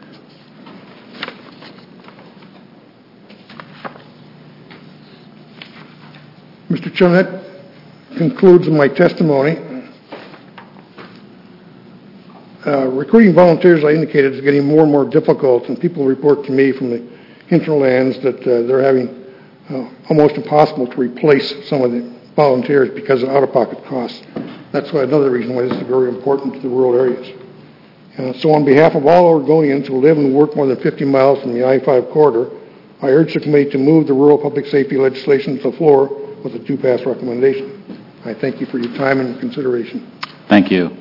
Mister Chairman, that concludes my testimony. Uh, recruiting volunteers, I indicated, is getting more and more difficult, and people report to me from the hinterlands that uh, they're having uh, almost impossible to replace some of the volunteers because of out-of-pocket costs. That's why another reason why this is very important to the rural areas. Uh, so on behalf of all Oregonians who live and work more than fifty miles from the I five corridor, I urge the committee to move the rural public safety legislation to the floor with a do-pass recommendation. I thank you for your time and consideration. Thank you.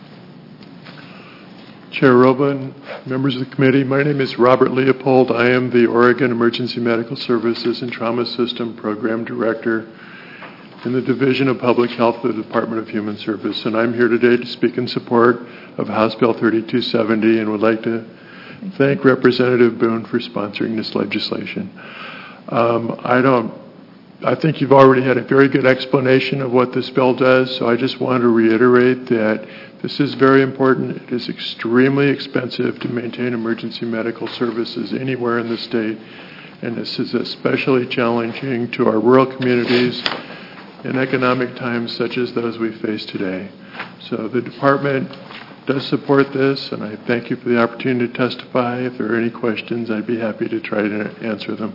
Chair Roblin, members of the committee, my name is Robert Leopold. I am the Oregon Emergency Medical Services and Trauma System Program Director in the Division of Public Health of the Department of Human Service, and I'm here today to speak in support of House Bill thirty-two seventy and would like to thank Representative Boone for sponsoring this legislation. Um, I don't I think you've already had a very good explanation of what this bill does, so I just want to reiterate that this is very important. It is extremely expensive to maintain emergency medical services anywhere in the state, and this is especially challenging to our rural communities in economic times such as those we face today. So the department does support this, and I thank you for the opportunity to testify. If there are any questions, I'd be happy to try to answer them.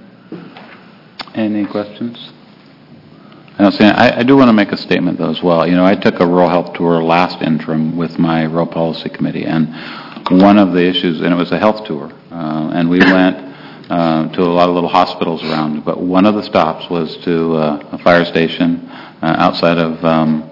Any questions? I don't see any. I, I do want to make a statement, though, as well. You know, I took a rural health tour last interim with my rural policy committee, and one of the issues, and it was a health tour, uh, and we went uh, to a lot of little hospitals around, but one of the stops was to uh, a fire station uh, outside of um,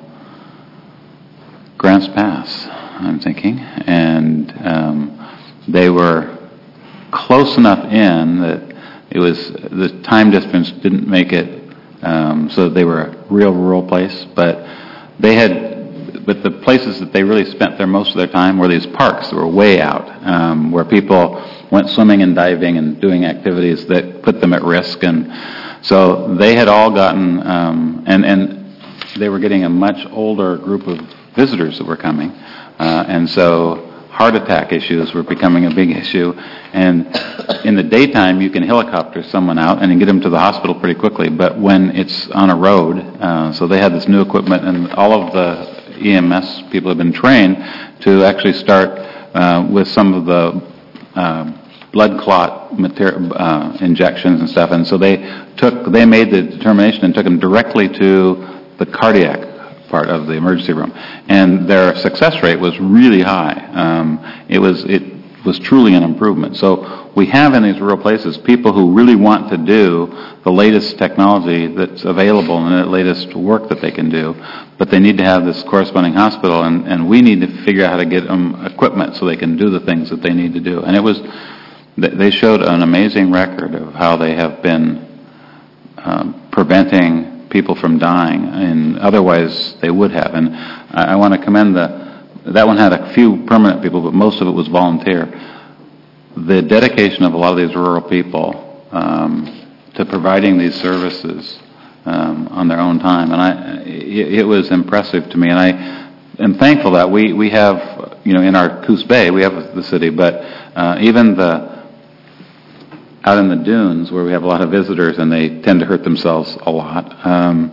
Grants Pass, I'm thinking, and um, they were close enough in that it was, the time difference didn't make it um, so they were a real rural place, but they had, but the places that they really spent their most of their time were these parks that were way out, um, where people went swimming and diving and doing activities that put them at risk, and so they had all gotten, um, and, and they were getting a much older group of visitors that were coming, uh, and so heart attack issues were becoming a big issue, and in the daytime you can helicopter someone out and get them to the hospital pretty quickly, but when it's on a road, uh, so they had this new equipment, and all of the E M S people have been trained to actually start uh, with some of the uh, blood clot mater- uh, injections and stuff, and so they took, they made the determination and took them directly to the cardiac part of the emergency room, and their success rate was really high. Um, it was it was truly an improvement. So we have in these rural places people who really want to do the latest technology that's available and the latest work that they can do, but they need to have this corresponding hospital, and, and we need to figure out how to get them equipment so they can do the things that they need to do. And it was, they showed an amazing record of how they have been um, preventing people from dying, and otherwise they would have. And I, I want to commend the, that one had a few permanent people, but most of it was volunteer. The dedication of a lot of these rural people um, to providing these services um, on their own time, and I, it, it was impressive to me, and I am thankful that we, we have, you know, in our Coos Bay, we have the city, but uh, even the out in the dunes where we have a lot of visitors and they tend to hurt themselves a lot. Um,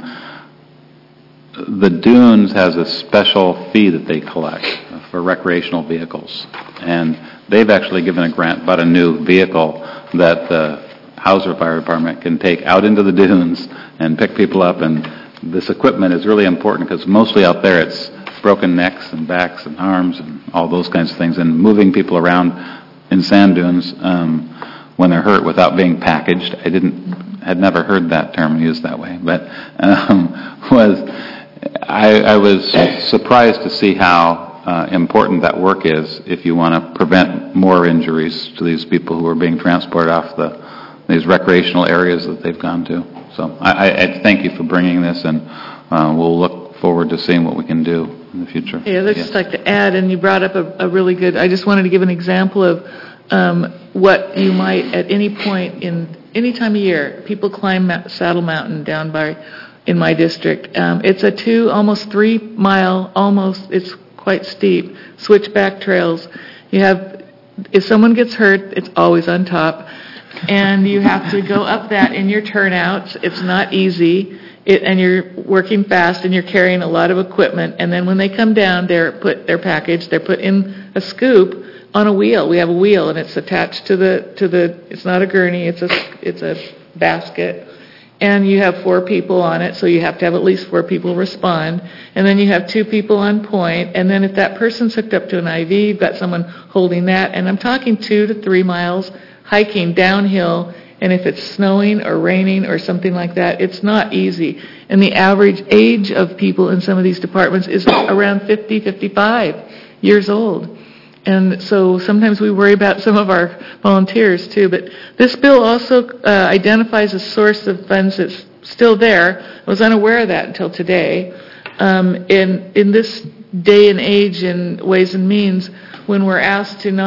the dunes has a special fee that they collect for recreational vehicles. And they've actually given a grant, bought a new vehicle that the Hauser Fire Department can take out into the dunes and pick people up. And this equipment is really important because mostly out there it's broken necks and backs and arms and all those kinds of things. And moving people around in sand dunes um, when they're hurt without being packaged. I didn't, had never heard that term used that way, but um, was I, I was surprised to see how uh, important that work is if you want to prevent more injuries to these people who are being transported off the these recreational areas that they've gone to. So I, I thank you for bringing this, and uh, we'll look forward to seeing what we can do in the future. Yeah, I'd just like to add, and you brought up a, a really good, I just wanted to give an example of Um, what you might at any point in any time of year, people climb Mount, Saddle Mountain down by in my district. Um, it's a two, almost three mile, almost, it's quite steep, switchback trails. You have, if someone gets hurt, it's always on top, and you have to go up that in your turnouts. It's not easy, it, and you're working fast, and you're carrying a lot of equipment. And then when they come down, they're put, they're packaged, they're put in a scoop on a wheel. We have a wheel, and it's attached to the to the. It's not a gurney. It's a it's a basket, and you have four people on it. So you have to have at least four people respond, and then you have two people on point. And then if that person's hooked up to an I V, you've got someone holding that. And I'm talking two to three miles hiking downhill. And if it's snowing or raining or something like that, it's not easy. And the average age of people in some of these departments is around fifty, fifty-five years old. And so sometimes we worry about some of our volunteers too. But this bill also uh, identifies a source of funds that's still there. I was unaware of that until today. Um, in in this day and age in Ways and Means, when we're asked to not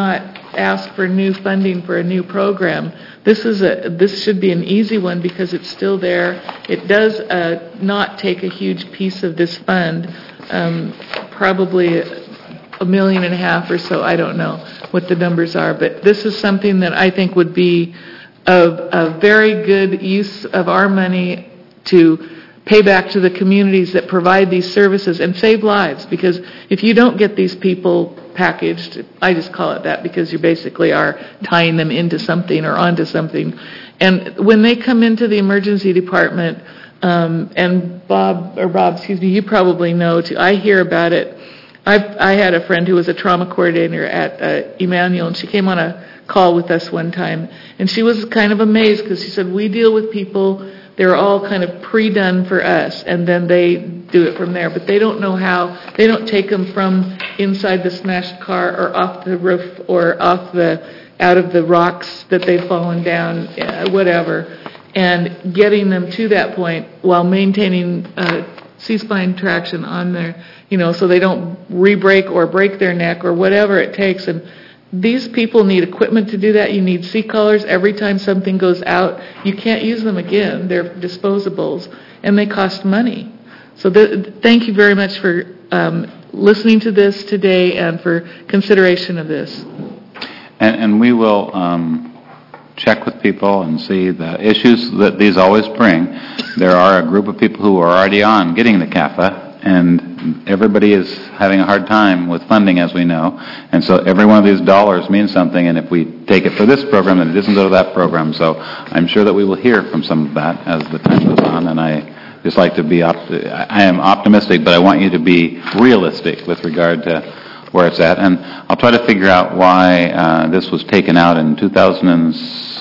ask for new funding for a new program. This is a, this should be an easy one because it's still there. It does uh, not take a huge piece of this fund, um, probably a million and a half or so. I don't know what the numbers are, but this is something that I think would be a, a very good use of our money to pay back to the communities that provide these services and save lives, because if you don't get these people packaged, I just call it that because you basically are tying them into something or onto something, and when they come into the emergency department, um, and Bob, or Bob, excuse me, you probably know too, I hear about it. I've, I had a friend who was a trauma coordinator at uh, Emmanuel, and she came on a call with us one time, and she was kind of amazed because she said, we deal with people, they're all kind of pre-done for us, and then they do it from there. But they don't know how, they don't take them from inside the smashed car or off the roof or off the, out of the rocks that they've fallen down, uh, whatever, and getting them to that point while maintaining uh, C-spine traction on their, you know, so they don't re-break or break their neck or whatever it takes. And these people need equipment to do that. You need C-collars every time something goes out. You can't use them again. They're disposables, and they cost money. So th- thank you very much for um, listening to this today and for consideration of this. And, and we will um, check with people and see the issues that these always bring. There are a group of people who are already on getting the C A F A, and everybody is having a hard time with funding, as we know. And so every one of these dollars means something, and if we take it for this program, then it doesn't go to that program. So I'm sure that we will hear from some of that as the time goes on, and I just like to be, op- I am optimistic, but I want you to be realistic with regard to where it's at. And I'll try to figure out why uh, this was taken out in two thousand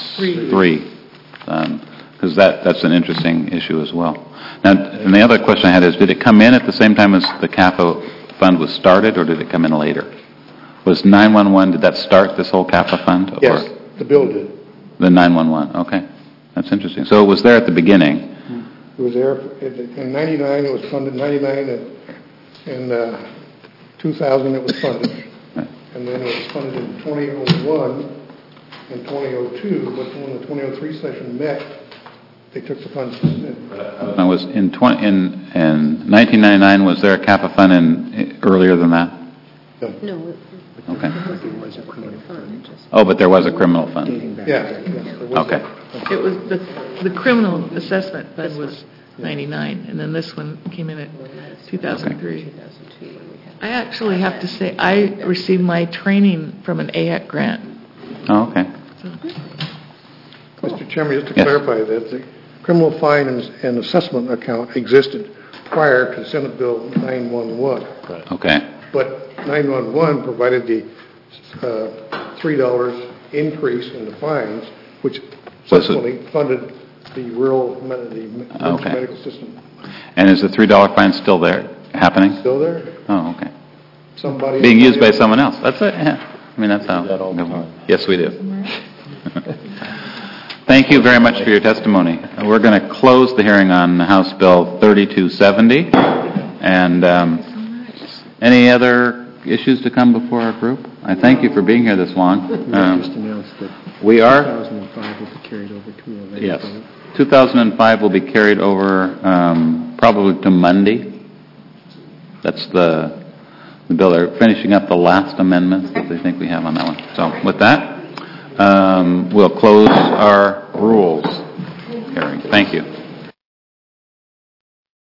three, because um, that, that's an interesting issue as well. Now, and the other question I had is, did it come in at the same time as the C A F A fund was started, or did it come in later? Was nine one one, did that start this whole C A F A fund? Yes, or the bill did. The nine one one, okay. That's interesting. So it was there at the beginning. It was there in ninety-nine, it was funded, ninety-nine, and in uh, two thousand it was funded. Right. And then it was funded in twenty oh one and twenty oh two, but when the twenty oh three session met, they took the funds. And was in twenty in in nineteen ninety-nine, was there a C A F A fund in earlier than that? No. No. Okay. Oh, but there was a criminal fund. Yeah. Okay. It was the the criminal assessment fund was ninety-nine, and then this one came in at two thousand three. I actually have to say I received my training from an A A C grant. Oh, okay. Cool. Mister Chairman, just to yes. clarify that, the criminal fine and, and assessment account existed prior to Senate Bill nine one one. Right. Okay. But nine one one provided the uh, three dollars increase in the fines, which subsequently funded the rural med- the okay. medical system. And is the three dollar fine still there, happening? Still there? Oh, okay. Somebody being used by someone else. That's it. Yeah. I mean, that's how. That all the time. Yes, we do. Thank you very much for your testimony. We're going to close the hearing on House Bill thirty-two seventy. And um, any other issues to come before our group? I thank you for being here this long. Um, Just announced that we are. two thousand five will be carried over to a later Yes. vote. two thousand five will be carried over um, probably to Monday. That's the, the bill. They're finishing up the last amendments that they think we have on that one. So with that, um, we'll close our rules hearing. Thank you.